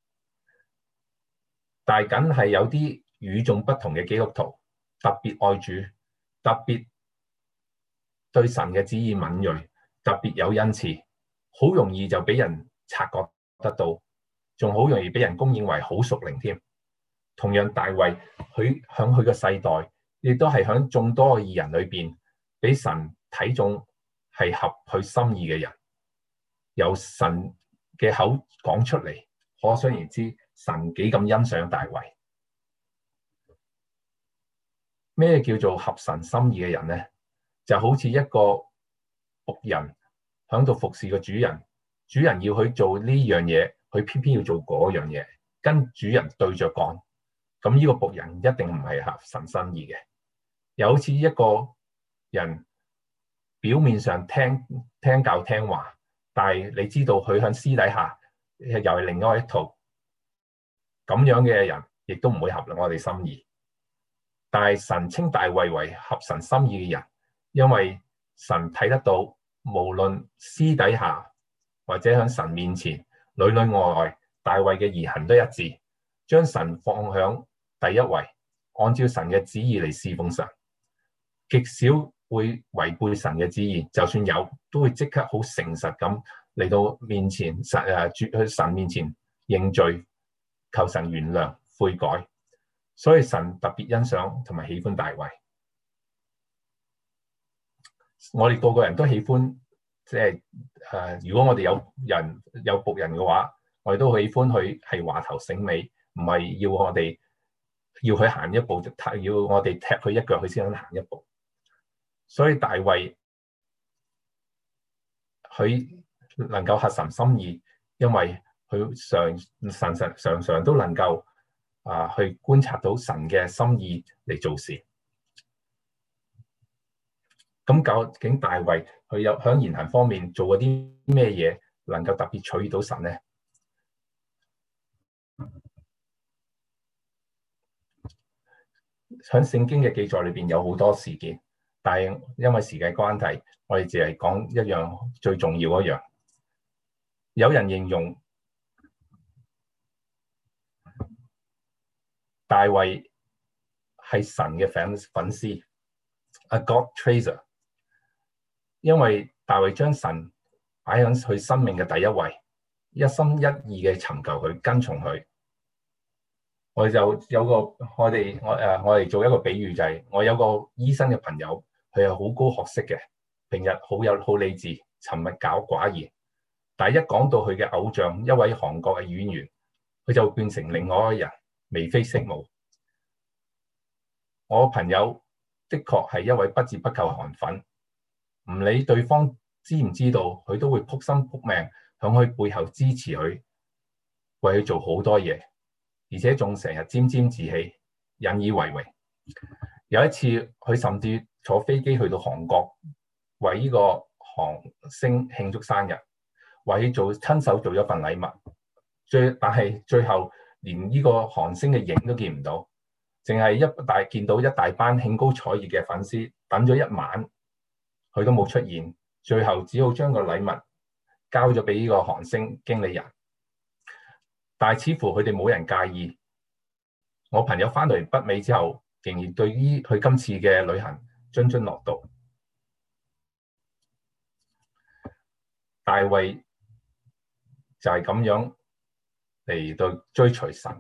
但係梗係有啲與眾不同嘅基督徒，特別愛主，特別對神嘅旨意敏銳，特別有恩賜，好容易就俾人察覺得到，仲好容易俾人公認為好屬靈添。同樣大衛，佢響佢嘅世代，亦都係響眾多嘅義人裏邊，俾神睇中係合佢心意嘅人，由神嘅口講出嚟，可想而知神幾咁欣賞大衛。咩叫做合神心意嘅人呢？就好似一個僕人響度服侍個主人，主人要佢做呢樣嘢，佢偏偏要做嗰樣嘢，跟主人對着幹，咁呢個僕人一定唔係合神心意嘅。又好似一個人表面上聽教聽話，但係你知道佢響私底下又係另外一套，咁樣嘅人亦都唔會合我哋心意。但係神稱大衛為合神心意嘅人，因為神睇得到，無論私底下或者響神面前，裏裏外外，大衛嘅言行都一致，將神放響第一位，按照神嘅旨意嚟侍奉神，極少會違背神嘅旨意，就算有，都會即刻好誠實咁嚟到面前去神面前認罪，求神原諒悔改。所以神特別欣賞同埋喜歡大衛。我哋個個人都喜歡，即係如果我哋有僕人嘅話，我哋都喜歡佢係話頭醒尾，唔係要佢行一步，要我哋踢佢一腳，佢先肯行一步。所以大衛佢能夠合神心意，因為佢常常都能夠去觀察到神嘅心意嚟做事。咁究竟大衛佢有喺言行方面做過啲咩嘢，能夠特別取悅到神呢？喺聖經嘅記載裏邊有好多事件，但係因為時間關係，我哋只係講一樣最重要一樣。有人形容大衛係神嘅粉絲 ，a God tracer， 因為大衛將神擺喺佢生命嘅第一位，一心一意嘅尋求佢，跟從佢。我就有個我哋做一個比喻，就係我有個醫生嘅朋友，佢係好高學識嘅，平日好理智，沉默寡言，但係一講到佢嘅偶像，一位韓國嘅演員，佢就變成另外一個人，眉飛色舞。我朋友的確係一位不折不扣韓粉，唔理對方知唔知道，佢都會撲心撲命響佢背後支持佢，為佢做好多嘢，而且仲成日沾沾自喜，引以為榮。有一次，佢甚至坐飛機去到韓國，為呢個韓星慶祝生日，為佢親手做咗份禮物， 但係最後連呢個韓星嘅影都見唔到，淨係見到一大班興高采烈嘅粉絲等咗一晚，佢都冇出現，最後只好將個禮物交咗俾呢個韓星經理人，但係似乎佢哋冇人介意。我朋友翻嚟北美之後，仍然對於佢今次嘅旅行津津樂道。大衛就係咁樣嚟到追隨神，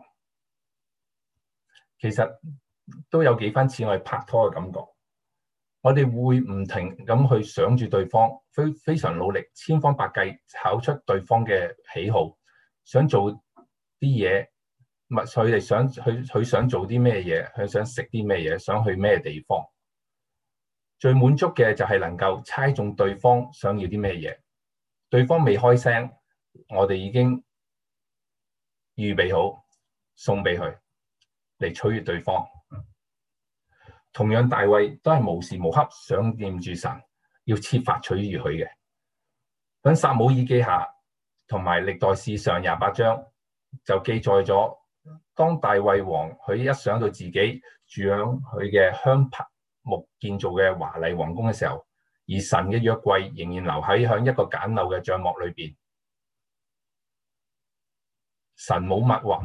其實都有幾分似我哋拍拖嘅感覺。我哋會唔停咁去想住對方，非常努力，千方百計找出對方嘅喜好，想做啲嘢，佢想做啲咩嘢，佢想食啲咩嘢，想去咩地方。最滿足嘅就係能夠猜中對方想要啲咩嘢。對方未開聲，我哋已經預備好送俾佢嚟取悅對方。同樣大衛都係無時無刻想念住神，要設法取悅佢嘅。喺撒母耳記下同埋歷代志上28章就記載咗，當大衛王佢一想到自己住響佢嘅香柏木建造嘅華麗皇宮嘅時候，而神嘅約櫃仍然留喺響一個簡陋嘅帳幕裏邊，神冇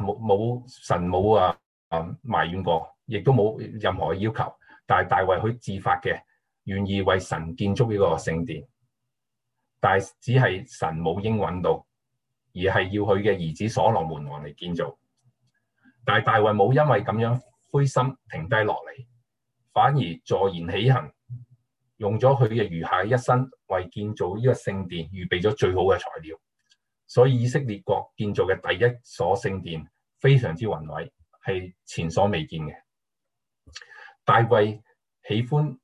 埋怨過，亦都冇任何要求，但係大衛佢自發嘅願意為神建築呢個聖殿，但係只係神冇應允到，而係要佢嘅兒子所羅門王嚟建造。但係大衛冇因為咁樣灰心停低落嚟，反而坐言起行，用咗佢嘅餘下一生為建造呢個聖殿預備咗最好嘅材料，所以以色列國建造嘅第一所聖殿非常之宏偉，係前所未見嘅。大衛歡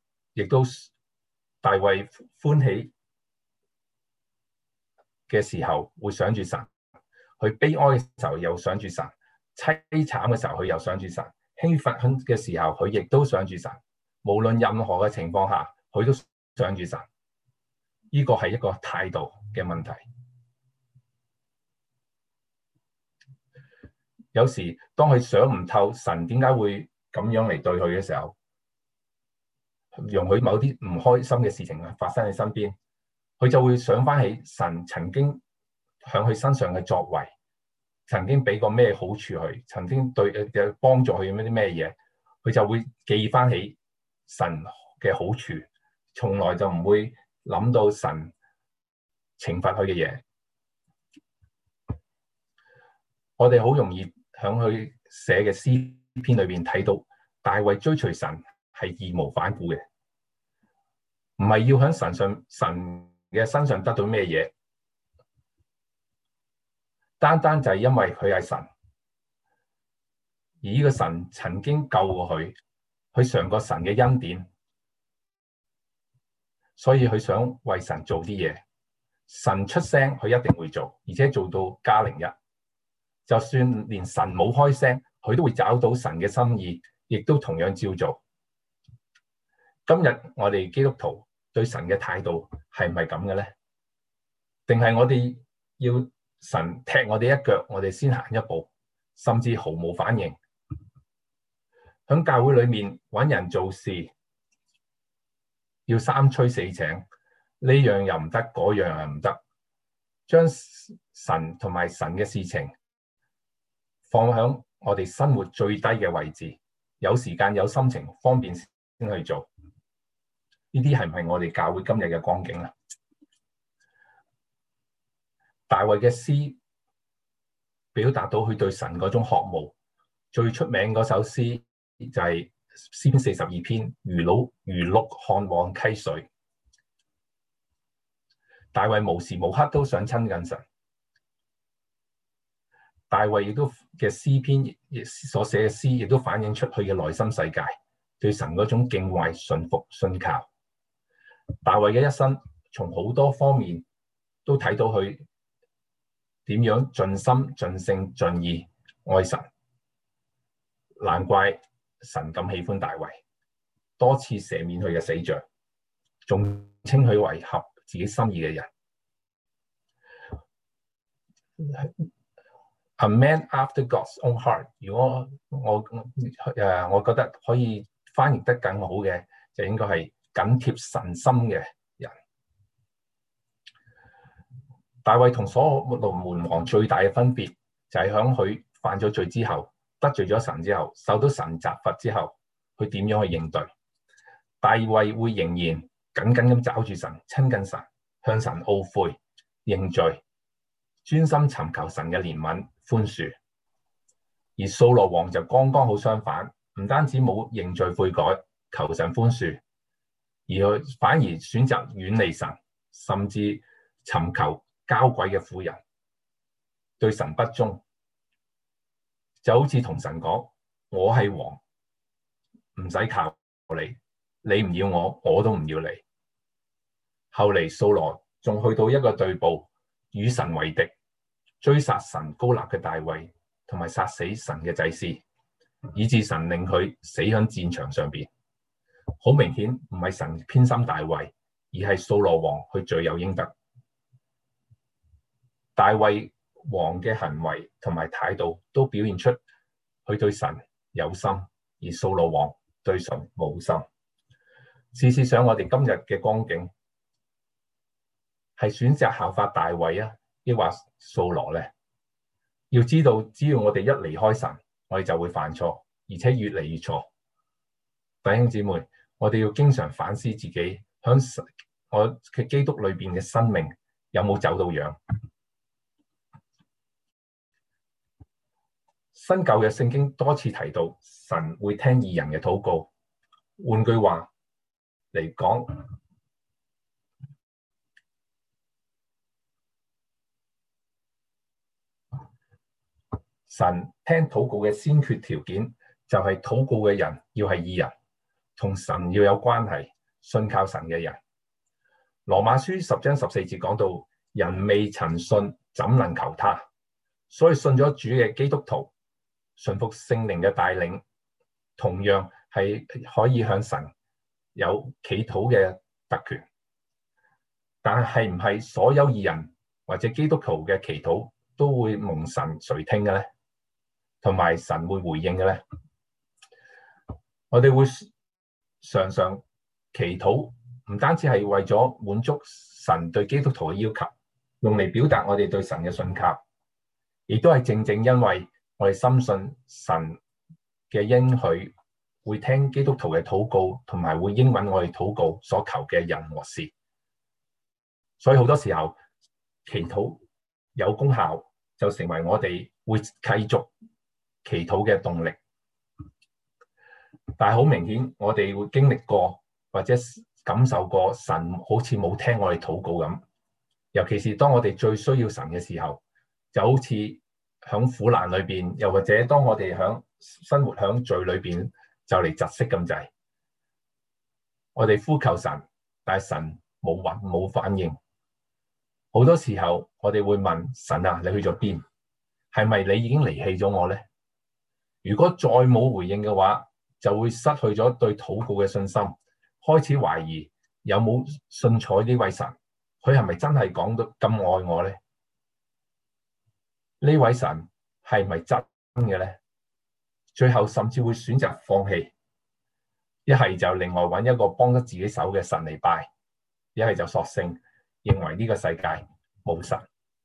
喜嘅時候會想住神，佢悲哀嘅時候又想住神，凄慘嘅時候佢又想住神，興奮嘅時候佢亦都想住神，無論任何嘅情況下佢都想住神。呢個係一個態度嘅問題。有時當佢想唔透神點解會咁樣嚟對佢嘅時候，容許某啲唔開心嘅事情發生喺身邊，佢就會想翻起神曾經喺佢身上嘅作為，曾經俾過咩好處佢，曾經對幫助佢啲咩嘢，佢就會記翻起神嘅好處，從來就唔會諗到神懲罰佢嘅嘢。我哋好容易喺佢寫嘅詩篇裏邊睇到，大衛追隨神係義無反顧嘅，唔係要喺神嘅身上得到咩嘢，單單就係因為佢係神，而呢個神曾經救過佢，佢嘗過神嘅恩典，所以佢想為神做啲嘢。神出聲，佢一定會做，而且做到加01。就算連神冇開聲，佢都會找到神嘅心意，亦都同樣照做。今日我哋基督徒對神嘅態度係唔係咁嘅咧？定係我哋要神踢我哋一腳，我哋先行一步，甚至毫無反應？喺教會裏面揾人做事，要三催四請，呢樣又唔得，嗰樣又唔得，將神同埋神嘅事情放喺我哋生活最低嘅位置，有時間有心情方便先去做，呢啲係唔係我哋教會今日嘅光景啊？大衛嘅詩表達到佢對神嗰種渴慕，最出名嗰首詩就係詩篇42篇，如鹿渴望溪水。大衛無時無刻都想親近神。大衛亦都嘅詩篇所寫嘅詩，亦都反映出佢嘅內心世界，對神嗰種敬畏、順服、信靠。大衛嘅一生，從好多方面都睇到佢點樣盡心、盡性、盡意愛神。難怪神咁喜歡大衛，多次赦免佢嘅死罪，仲稱佢為合自己心意嘅人。 A man after God's own heart。如果我覺得可以翻譯得更好嘅，就應該係緊貼神心嘅人。大衛同所羅門王最大嘅分別就係響佢犯咗罪之後，得罪咗神之後，受到神責罰之後，佢點樣去應對？大衛會仍然緊緊咁抓住神，親近神，向神懊悔認罪，專心尋求神嘅憐憫寬恕。而掃羅王就剛剛好相反，唔單止冇認罪悔改，求神寬恕，而佢反而選擇遠離神，甚至尋求交鬼嘅婦人，對神不忠，就好似同神講：我係王，唔使靠你，你唔要我，我都唔要你。後嚟掃羅仲去到一個地步，與神為敵，追殺神膏立嘅大衛，同埋殺死神嘅祭司，以致神令佢死喺戰場上邊。好明顯唔係神偏心大衛，而係掃羅王佢罪有應得。大衛王嘅行為同埋態度都表現出佢對神有心，而掃羅王對神冇心。事實上，我哋今日嘅光景係選擇效法大衛啊，抑或掃羅呢？要知道，只要我哋一離開神，我哋就會犯錯，而且越嚟越錯。弟兄姊妹，我哋要經常反思自己響我嘅基督裏邊嘅生命有冇走到樣。新舊嘅聖經多次提到神會聽義人嘅禱告。換句話嚟講，神聽禱告嘅先決條件就係禱告嘅人要係義人，同神要有關係，信靠神嘅人。羅馬書10章14節講到，人未曾信，怎能求他？所以信咗主嘅基督徒，順服聖靈嘅帶領，同樣係可以向神有祈禱嘅特權。但係唔係所有義人或者基督徒嘅祈禱都會蒙神垂聽嘅呢？同埋神會回應嘅呢？我哋會常常祈禱，唔單止係為咗滿足神對基督徒嘅要求，用嚟表達我哋對神嘅信靠，亦都係正正因為我哋深信神嘅應許會聽基督徒嘅禱告，同埋會應允我哋禱告所求嘅人和事。所以好多時候祈禱有功效，就成為我哋會繼續祈禱嘅動力。但係好明顯，我哋會經歷過或者感受過神好似冇聽我哋禱告咁。尤其是當我哋最需要神嘅時候，就好似響苦難裏邊，又或者當我哋響生活響罪裏邊就嚟窒息咁滯。我哋呼求神，但係神冇反應。好多時候我哋會問神啊，你去咗邊？係咪你已經離棄咗我呢？如果再冇回應嘅話，就會失去咗對禱告嘅信心，開始懷疑有冇信睬呢位神，佢係咪真係講到咁愛我呢？呢位神係咪真嘅呢？最後甚至會選擇放棄，一係就另外揾一個幫得自己手嘅神嚟拜，一係就索性認為呢個世界冇神。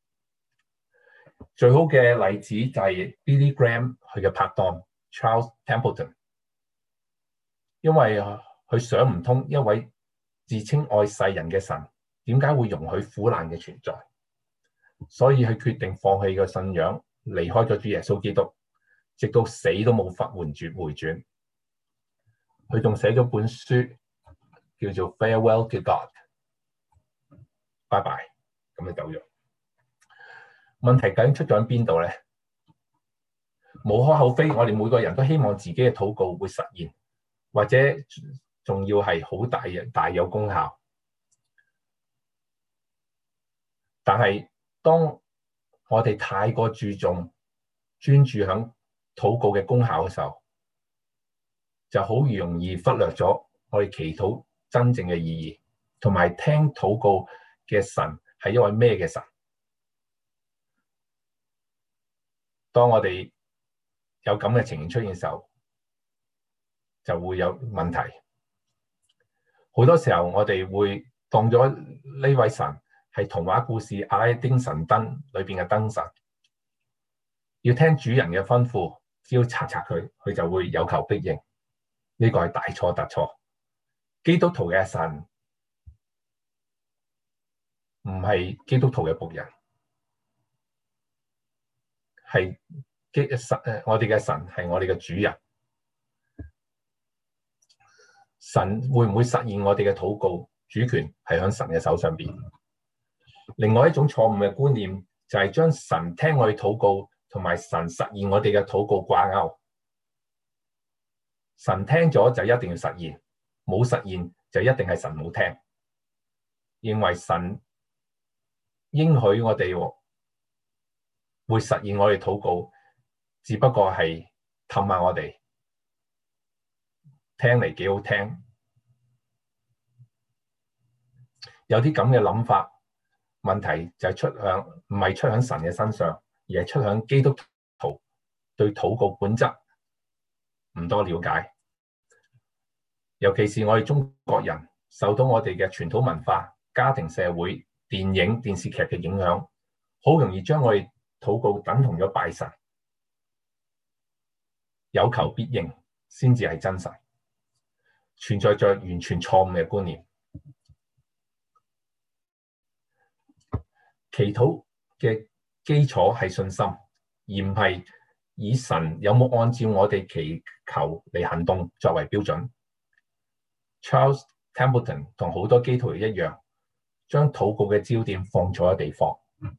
最好嘅例子就係 Billy Graham 佢嘅拍檔 Charles Templeton， 因為佢想唔通一位自稱愛世人嘅神點解會容許苦難嘅存在，所以佢決定放棄個信仰，離開咗主耶穌基督，直到死都冇法回轉。佢仲寫咗本書叫做 Farewell to God， 拜拜，咁就走咗。問題究竟出咗喺邊度呢？無可厚非，我哋每個人都希望自己嘅禱告會實現，或者仲要係好大有功效。但係當我哋太過注重專注喺禱告嘅功效嘅時候，就好容易忽略咗我哋祈禱真正嘅意義，同埋聽禱告嘅神係一位咩嘅神。 當我哋有咁嘅情形出現嘅時候，就會有問題。好多時候我哋會當咗呢位神係童話故事阿拉丁神燈裏邊嘅燈神，要聽主人嘅吩咐，只要查佢，佢就會有求必應。呢個係大錯特錯。基督徒嘅神唔係基督徒嘅僕人，係我哋嘅神係我哋嘅主人。神會唔會實現我哋嘅禱告？主權係喺神嘅手上邊。另外一種錯誤嘅觀念就係將神聽我哋禱告同埋神實現我哋嘅禱告掛鈎。神聽咗就一定要實現，冇實現就一定係神冇聽。認為神應許我哋會實現我哋禱告，只不過係氹下我哋，聽嚟幾好聽。有啲咁嘅諗法，問題就係唔係出喺神嘅身上，而係出喺基督徒對禱告本質唔多了解。尤其是我哋中國人受到我哋嘅傳統文化、家庭、社會、電影、電視劇嘅影響，好容易將我哋禱告等同咗拜神，有求必應先至係真神，存在着完全錯誤嘅觀念。祈禱嘅基礎係信心，而唔係以神有冇按照我哋祈求嚟行動作為標準。Charles Templeton 同好多基督徒一樣，將禱告嘅焦點放錯嘅地方，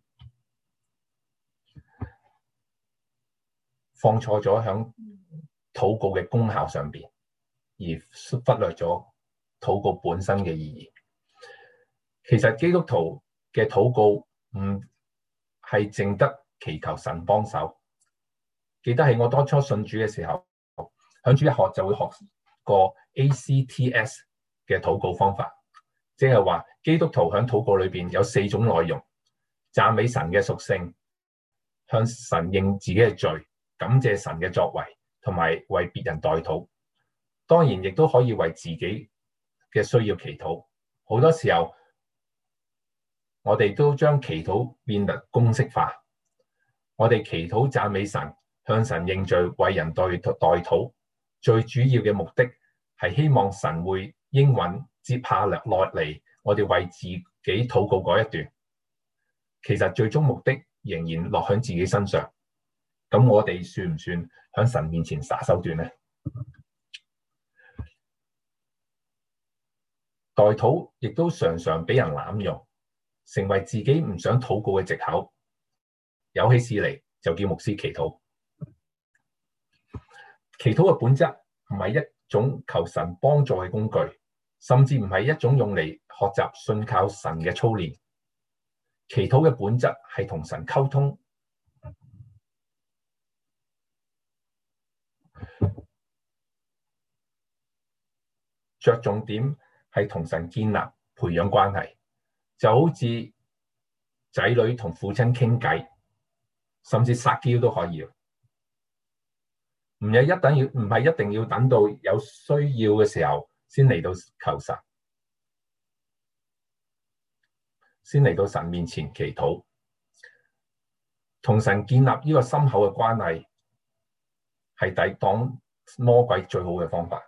放錯咗響禱告嘅功效上邊，而忽略咗禱告本身嘅意義。其實基督徒嘅禱告唔係淨得祈求神幫手。記得喺我當初信主嘅時候，響主一學就會學過 ACTS 嘅禱告方法，即係話基督徒響禱告裏邊有4種內容：讚美神嘅屬性，向神認自己嘅罪，感謝神嘅作為，同埋為別人代禱。當然亦都可以為自己嘅需要祈禱。好多時候我哋都將祈禱變得公式化。我哋祈禱讚美神，向神認罪，為人代禱，最主要嘅目的係希望神會應允接下來我哋為自己禱告嗰一段。其實最終目的仍然落喺自己身上。咁我哋算唔算喺神面前耍手段呢？代禱亦都常常俾人濫用，成為自己唔想禱告嘅藉口。有喜事嚟就叫牧師祈禱。祈禱嘅本質唔係一種求神幫助嘅工具，甚至唔係一種用嚟學習信靠神嘅操練。祈禱嘅本質係同神溝通，着重點係同神建立培養關係，就好似仔女同父親傾偈，甚至撒嬌都可以。唔係一定要等到有需要嘅時候先嚟到求神，先嚟到神面前祈禱，同神建立呢個深厚嘅關係，係抵擋魔鬼最好嘅方法。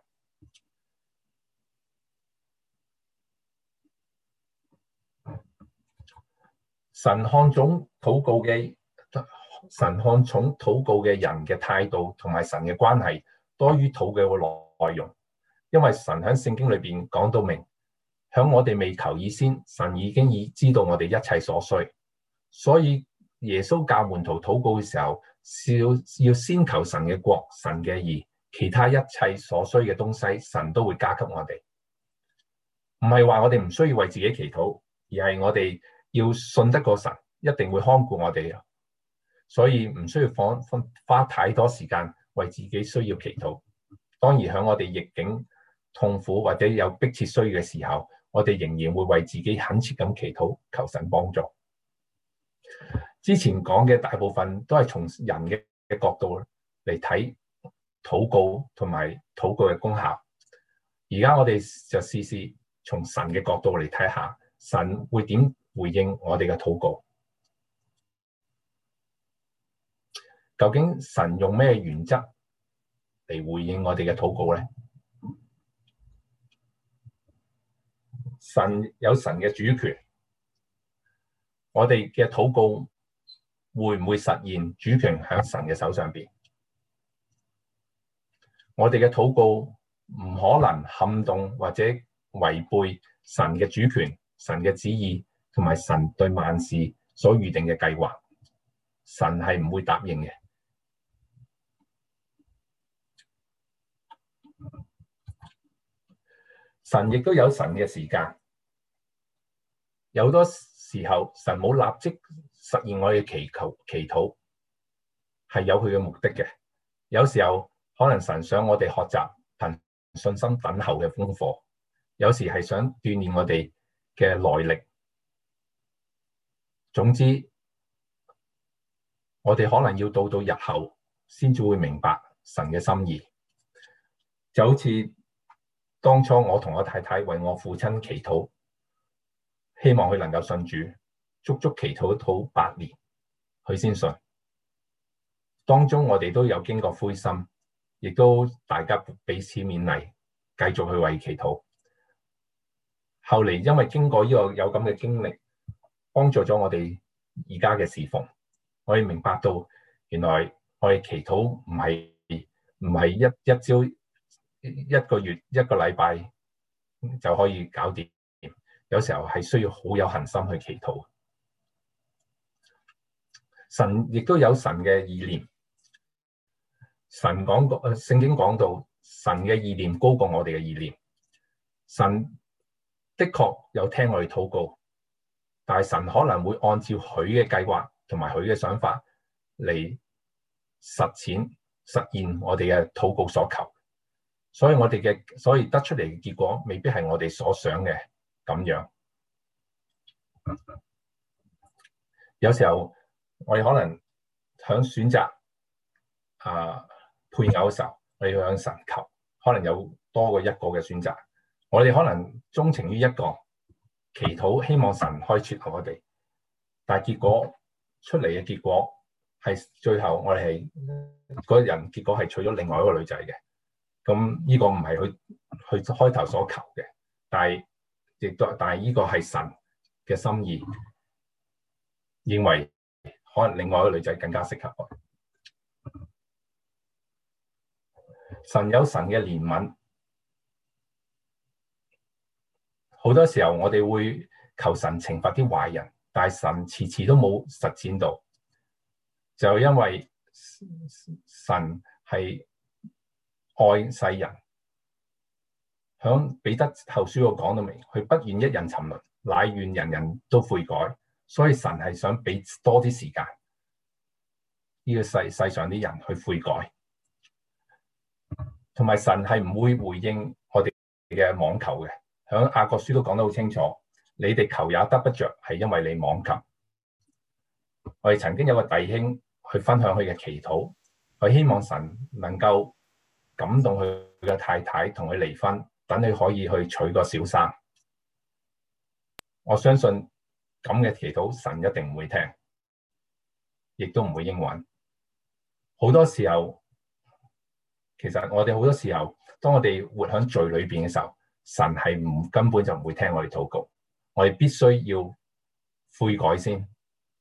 神看重禱告嘅人嘅態度同埋神嘅關係，多於禱告嘅內容。因為神喺聖經裏邊講到明，響我哋未求以先，神已經知道我哋一切所需。所以耶穌教門徒禱告嘅時候，要先求神嘅國、神嘅義，其他一切所需嘅東西，神都會加給我哋。唔係話我哋唔需要為自己祈禱，而係我哋要信得過神，一定會看顧我哋。所以唔需要花太多時間為自己需要祈禱。當然喺我哋逆境、痛苦或者有迫切需要嘅時候，我哋仍然會為自己懇切咁祈禱，求神幫助。之前講嘅大部分都係從人嘅嘅角度嚟睇禱告同埋禱告嘅功效。而家我哋就試試從神嘅角度嚟睇下，神會點回應我哋嘅禱告？究竟神用咩原則嚟回應我哋嘅禱告咧？神有神嘅主權，我哋嘅禱告會唔會實現主權喺神嘅手上邊？我哋嘅禱告唔可能撼動或者違背神嘅主權、神嘅旨意同埋神對萬事所預定嘅計劃。神係唔會答應嘅。神亦都有神嘅時間，有好多時候神冇立即實現我哋嘅祈禱，係有佢嘅目的嘅。有時候可能神想我哋學習憑信心等候嘅功課，有時係想鍛鍊我哋嘅耐力。總之，我哋可能要到日後先至會明白神嘅心意。就好似當初我同我太太為我父親祈禱，希望佢能夠信主，足足祈禱8年，佢先信。當中我哋都有經過灰心，亦都大家彼此勉勵，繼續去為祈禱。後嚟因為經過呢個有咁嘅經歷，幫助咗我哋而家嘅侍奉，我哋明白到原來我哋祈禱唔係一朝一個月一個禮拜就可以搞掂，有時候係需要好有恒心去祈禱。神亦都有神嘅意念。神講過，聖經講到神嘅意念高過我哋嘅意念。神的確有聽我哋禱告，但係神可能會按照佢嘅計劃同埋佢嘅想法嚟實現我哋嘅禱告所求。所以得出嚟嘅結果未必係我哋所想嘅咁樣。有時候我哋可能響選擇配偶嘅時候，我哋要向神求，可能有多過一個嘅選擇。我哋可能鍾情於一個祈禱，希望神可以撮合我哋，但係結果出嚟嘅結果係最後我哋係嗰個人結果係娶咗另外一個女仔嘅。咁呢個唔係佢開頭所求嘅，但係呢個係神嘅心意，認為可能另外一個女仔更加適合我。神有神嘅憐憫，好多時候我哋會求神懲罰啲壞人，但係神遲遲都冇實踐到，就因為神係愛世人。響彼得後書我講到明，佢不願一人沉淪，乃願人人都悔改。所以神係想俾多啲時間呢個世上啲人去悔改，同埋神係唔會回應我哋嘅妄求嘅。響雅各書都講得好清楚，你哋求也得不着，係因為你妄求。我哋曾經有個弟兄去分享佢嘅祈禱，佢希望神能夠感動佢嘅太太同佢離婚，等佢可以去娶個小三。我相信咁嘅祈禱神一定唔會聽，亦都唔會應允。好多時候，其實我哋好多時候，當我哋活喺罪裏邊嘅時候，神係根本就唔會聽我哋禱告。我哋必須要悔改先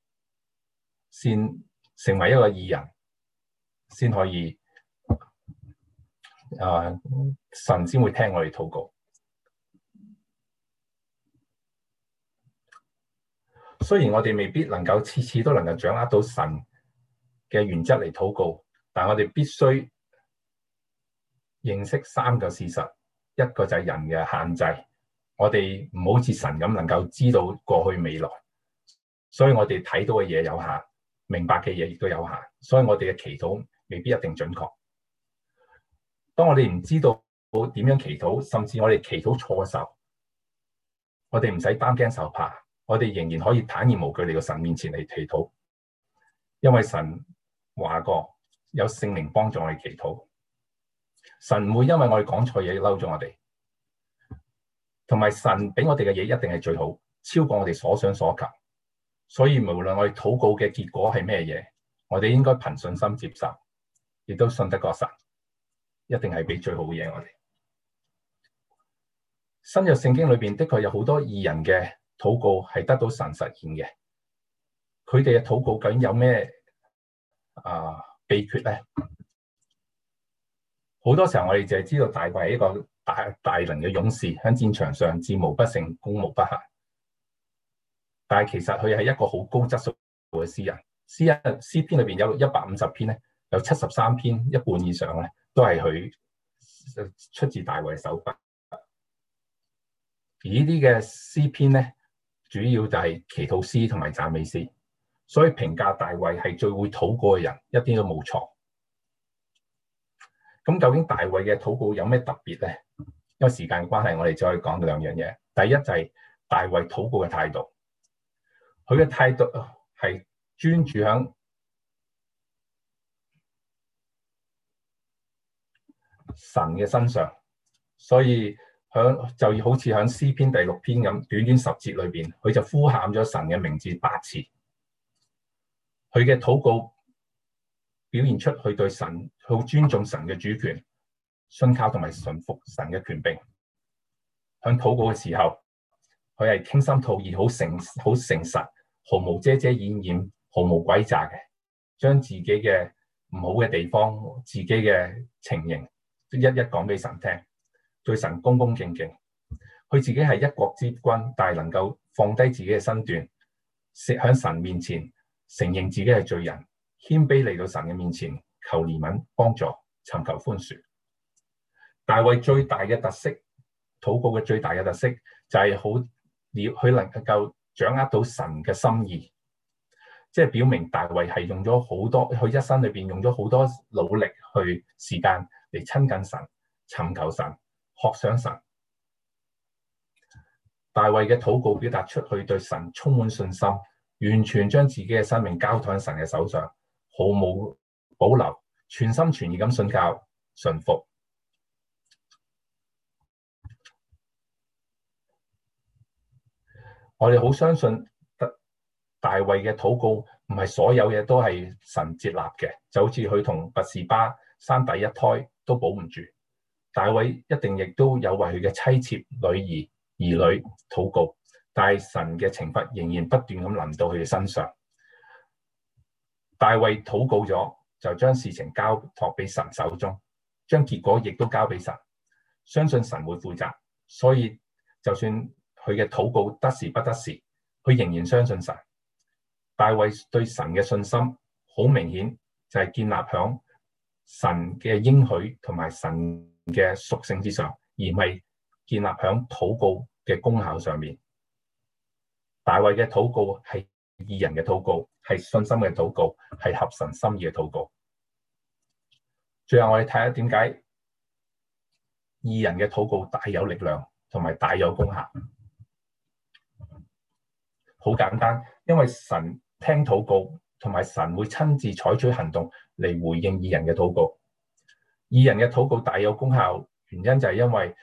成為一個義人，先可以神先會聽我哋禱告。雖然我哋未必能夠次次都能夠掌握到神嘅原則嚟禱告，但我哋必須認識3個事實。一個就係人嘅限制，我哋唔好似神咁能夠知道過去未來，所以我哋睇到嘅嘢有限，明白嘅嘢亦都有限，所以我哋嘅祈禱未必一定準確。當我哋唔知道點樣祈禱，甚至我哋祈禱錯嘅時候，我哋唔使擔驚受怕，我哋仍然可以坦然無懼嚟到神面前嚟祈禱，因為神話過， 有聖靈幫助我哋祈禱。神唔會因為我哋講錯嘢嬲咗我哋，同埋神俾我哋嘅嘢一定係最好，超過我哋所想所求。所以無論我哋禱告嘅結果係咩嘢，我哋應該憑信心接受，亦都信得過神，一定係俾最好嘅嘢我哋。新約聖經裏邊的確有好多義人嘅禱告係得到神實現嘅。佢哋嘅禱告究竟有咩秘訣咧？好多時候我哋就係知道大衛係一個大能嘅勇士，喺戰場上戰無不勝，攻無不克。但係其實佢係一個好高質素嘅詩人。詩篇裏邊有150篇咧，有73篇，一半以上咧都係佢出自大衛手筆。而呢啲嘅詩篇咧，主要就係祈禱詩同埋讚美詩，所以評價大衛係最會禱告嘅人，一啲都冇錯。咁究竟大衛嘅禱告有咩特別咧？因為時間關係，我哋只可以講兩樣嘢。第一就係大衛禱告嘅態度，佢嘅態度係專注喺神嘅身上，所以就好似喺詩篇第6篇咁，短短10節裏邊，佢就呼喊咗神嘅名字8次。佢嘅禱告表現出佢對神好尊重神嘅主權，信靠同埋順服神嘅權柄。喺禱告嘅時候，佢係傾心吐意，好誠實，毫無遮遮掩掩，毫無詭詐嘅，將自己嘅唔好嘅地方、自己嘅情形一一講俾神聽，對神恭恭敬敬。佢自己係一國之君，但係能夠放低自己嘅身段，喺神面前承認自己係罪人，謙卑嚟到神嘅面前，求憐憫、幫助、尋求寬恕。大衛最大嘅特色，禱告嘅最大嘅特色就係佢能夠掌握到神嘅心意，即係表明大衛係用咗好多，佢一生裏邊用咗好多努力去時間嚟親近神、尋求神、學想神。大衛嘅禱告表達出佢對神充滿信心，完全將自己嘅生命交託喺神嘅手上，毫無保留，全心全意咁信靠、順服。我哋好相信大衛嘅禱告唔係所有嘢都係神接納嘅，就好似佢同拔示巴生第一胎都保唔住，大衛一定亦都有為佢嘅妻妾、女兒、兒女禱告，但係神嘅懲罰仍然不斷咁臨到佢嘅身上。大衛禱告咗，就將事情交託俾神手中，將結果亦都交俾神，相信神會負責。所以就算佢嘅禱告得時不得時，佢仍然相信神。大衛對神嘅信心好明顯，就係建立響神嘅應許同埋神嘅屬性之上，而唔係建立響禱告嘅功效上面。大衛嘅禱告係義人嘅禱告，係信心嘅禱告，係合神心意嘅禱告。最後我哋睇下點解義人嘅禱告大有力量同埋大有功效。好簡單，因為神聽禱告，同埋神會親自採取行動嚟回應義人嘅禱告。義人嘅禱告大有功效，原因就係因為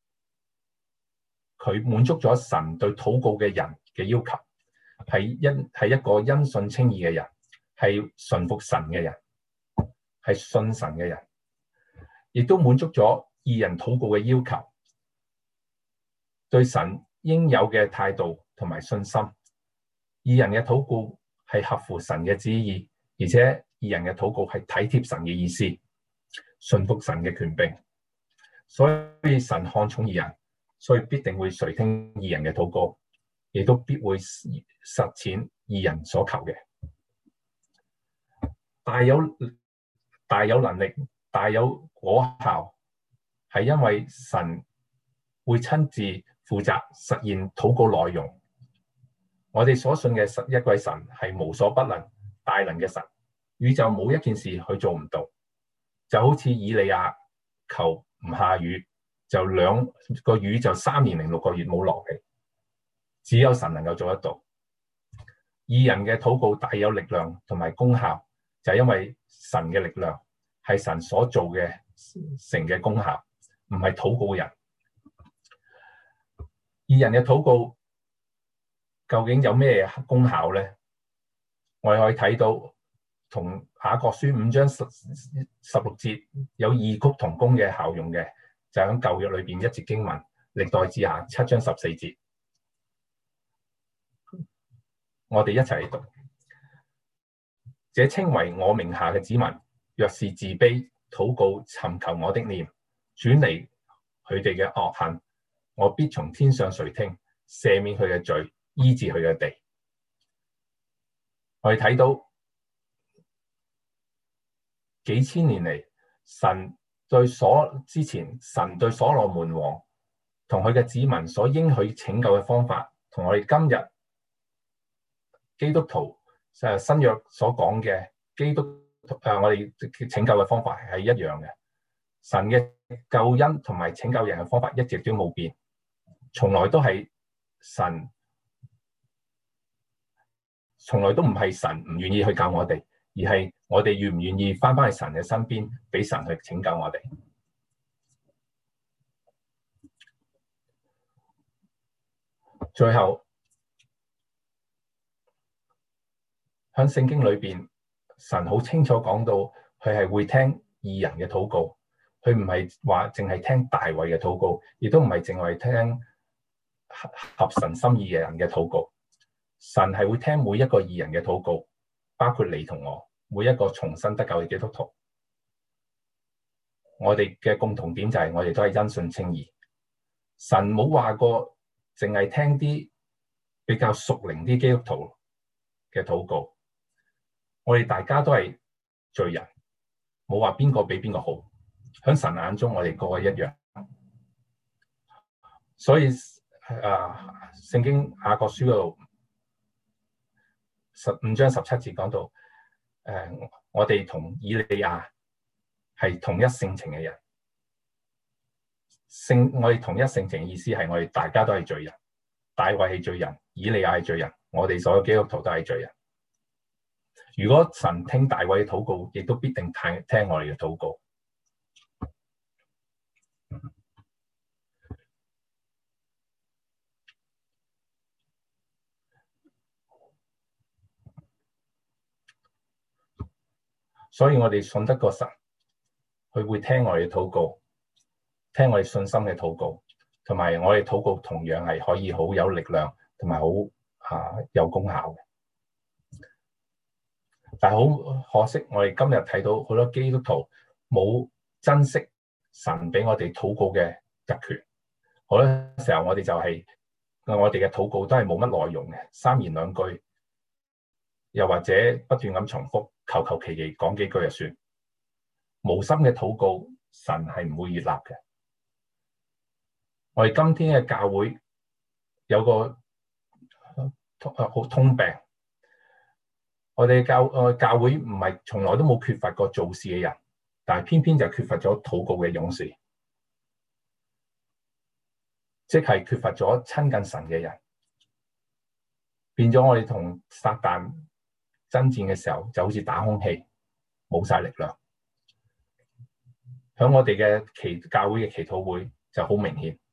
佢滿足咗神對禱告嘅人嘅要求，係一個因信稱義嘅人，係順服神嘅人，係信神嘅人，亦都滿足咗義人禱告嘅要求，對神應有嘅態度同埋信心。義人嘅禱告係合乎神嘅旨意，而且義人嘅禱告係體貼神嘅意思，順服神嘅權柄。所以神看重義人，所以必定會垂聽義人嘅禱告，亦都必會實踐義人所求嘅。大有能力、大有果效，係因為神會親自負責實現禱告內容。我哋所信嘅一位神係無所不能、大能嘅神，宇宙冇一件事佢做唔到。就好似以利亞求唔下雨，就2個雨就3年零6個月冇落嚟，只有神能夠做得到。義人嘅禱告大有力量同埋功效，就係因為神嘅力量係神所做嘅成嘅功效，唔係禱告嘅人。義人嘅禱告究竟有咩功效咧？我哋可以睇到同雅各書5章16節有異曲同工嘅效用嘅，就喺舊約裏邊一節經文，歷代志下7章14節。我哋一齊嚟讀。這稱為我名下嘅子民，若是自卑禱告尋求我的面，轉離佢哋嘅惡行，我必從天上垂聽，赦免佢嘅罪，醫治佢嘅地。我哋睇到幾千年嚟，神對所羅門王同佢嘅子民所應許拯救嘅方法，同我哋今日基督徒新約所講嘅我哋拯救嘅方法係一樣嘅。神嘅救恩同埋拯救人嘅方法一直都冇變，從來都係神，從來都唔係神唔願意去救我哋，而係我哋願唔願意翻返去神嘅身邊，俾神去拯救我哋。最後喺聖經裏邊，神好清楚講到佢係會聽義人嘅禱告，佢唔係話淨係聽大衛嘅禱告，亦都唔係淨係聽合神心意嘅人嘅禱告。神係會聽每一個義人嘅禱告，包括你同我，每一個重生得救嘅基督徒。我哋嘅共同點就係我哋都係因信稱義。神冇話過淨係聽啲比較屬靈啲基督徒嘅禱告。我哋大家都係罪人，冇話邊個比邊個好。喺神眼中，我哋個個一樣。所以聖經雅各書嗰度5章17節講到，我哋同以利亞係同一性情嘅人。我哋同一性情嘅意思係我哋大家都係罪人。大衛係罪人，以利亞係罪人，我哋所有基督徒都係罪人。如果神聽大衛嘅禱告，亦都必定聽我哋嘅禱告。所以我哋信得過神，佢會聽我哋嘅禱告，聽我哋信心嘅禱告，同埋我哋禱告同樣係可以好有力量，同埋好有功效嘅。但係好可惜，我哋今日睇到好多基督徒冇珍惜神俾我哋禱告嘅特權。好多時候我哋就係我哋嘅禱告都係冇乜內容嘅，三言兩句，又或者不斷咁重複，求求其其講幾句就算。無心嘅禱告，神係唔會悅納嘅。我哋今天嘅教會有個好通病。我哋教會唔係從來都冇缺乏過做事嘅人，但係偏偏就缺乏咗禱告嘅勇士，即係缺乏咗親近神嘅人，變咗我哋同撒旦爭戰嘅時候就好似打空氣，冇晒力量。喺我哋嘅教會嘅祈禱會就好明顯，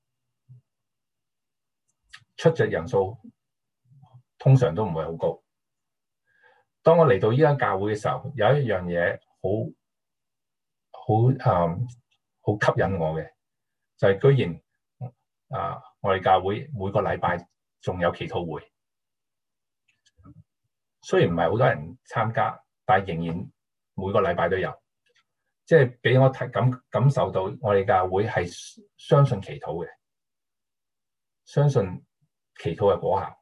出席人數通常都唔會好高。當我嚟到呢間教會嘅時候，有一樣嘢好吸引我嘅，就係居然我哋教會每個禮拜仲有祈禱會。雖然唔係好多人參加，但係仍然每個禮拜都有，即係俾我感受到我哋教會係相信祈禱嘅，相信祈禱嘅果效。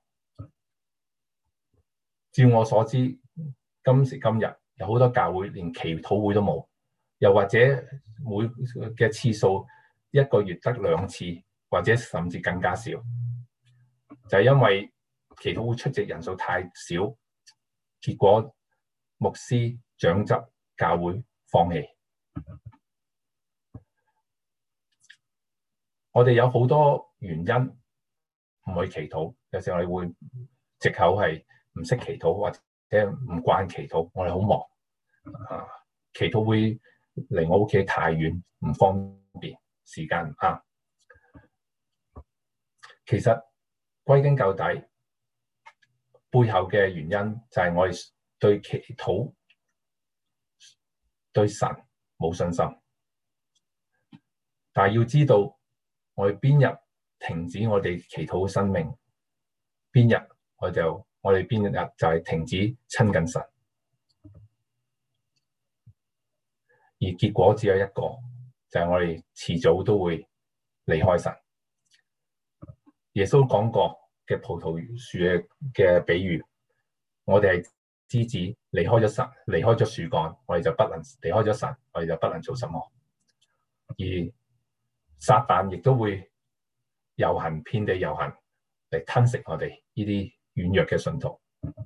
照我所知，今時今日有好多教會連祈禱會都冇，又或者每嘅次數一個月得2次，或者甚至更加少，就係因為祈禱會出席人數太少，結果牧師、長執、教會放棄。我哋有好多原因唔去祈禱，有時候我哋會藉口係唔識祈禱，或者唔慣祈禱，我哋好忙祈禱會離我屋企太遠，唔方便，時間唔啱。其實歸根究底，背後嘅原因就係我哋對祈禱、對神冇信心。但係要知道，我哋邊日停止我哋祈禱嘅生命，邊日我哋邊日就係停止親近神。而結果只有一個，就係我哋遲早都會離開神。耶穌講過嘅葡萄樹嘅比喻，我哋係枝子離開咗神，離開咗樹幹，我哋就不能離開咗神，我哋就不能做什麼。而撒旦亦都會遊行遍地遊行嚟吞食我哋呢啲軟弱嘅信徒。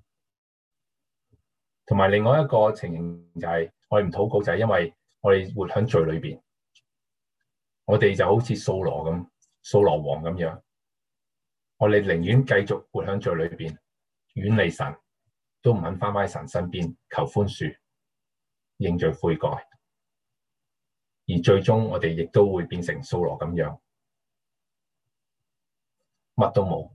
同埋另外一個情形就係我哋唔禱告，就係因為我哋活喺罪裏邊，我哋就好似掃羅咁，掃羅王咁樣，我哋寧願繼續活喺罪裏邊，遠離神，都唔肯翻返神身邊求寬恕、認罪悔改，而最終我哋亦都會變成掃羅咁樣，乜都冇。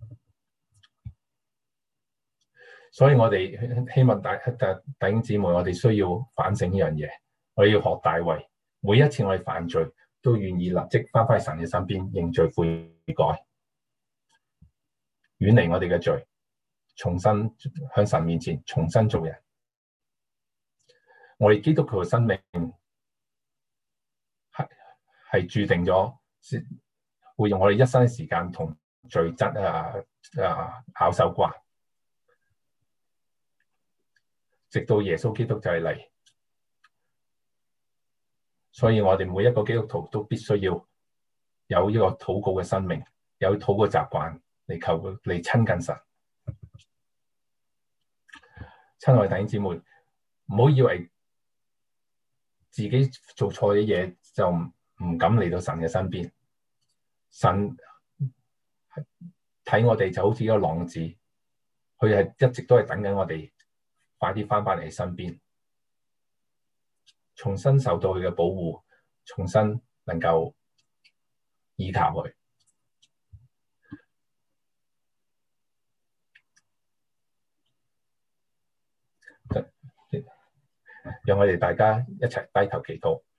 所以我哋希望弟兄姊妹，我哋需要反省呢樣嘢。我哋要學大衛，每一次我哋犯罪，都願意立即翻返神嘅身邊，認罪悔改，遠離我哋嘅罪，重新向神面前重新做人。我哋基督徒嘅生命係注定咗，會用我哋一生嘅時間同罪質拗手瓜，直到耶穌基督就係嚟。所以我哋每一個基督徒都必須要有呢個禱告嘅生命，有禱告習慣嚟親近神。親愛弟兄姊妹，唔好以為自己做錯嘅嘢就唔敢嚟到神嘅身邊。神睇我哋就好似一個浪子，佢係一直都係等緊我哋快啲翻返嚟身邊，重新受到佢嘅保護，重新能夠依靠佢。讓我哋大家一齊低頭祈禱。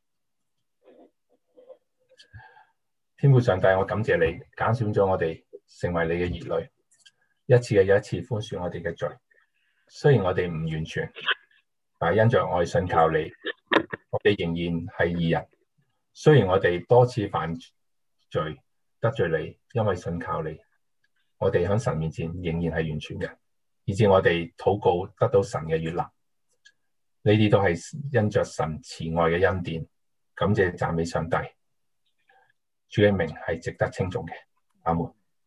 天父上帝，我感謝你揀選咗我哋成為你嘅兒女，一次又一次寬恕我哋嘅罪。雖然我哋唔完全，但係因着我哋信靠你，我哋仍然係義人。雖然我哋多次犯罪得罪你，因為信靠你，我哋喺神面前仍然係完全嘅，以致我哋禱告得到神嘅悅納。呢啲都係因着神慈愛嘅恩典，感謝讚美上帝。主嘅名係值得稱頌嘅。阿門。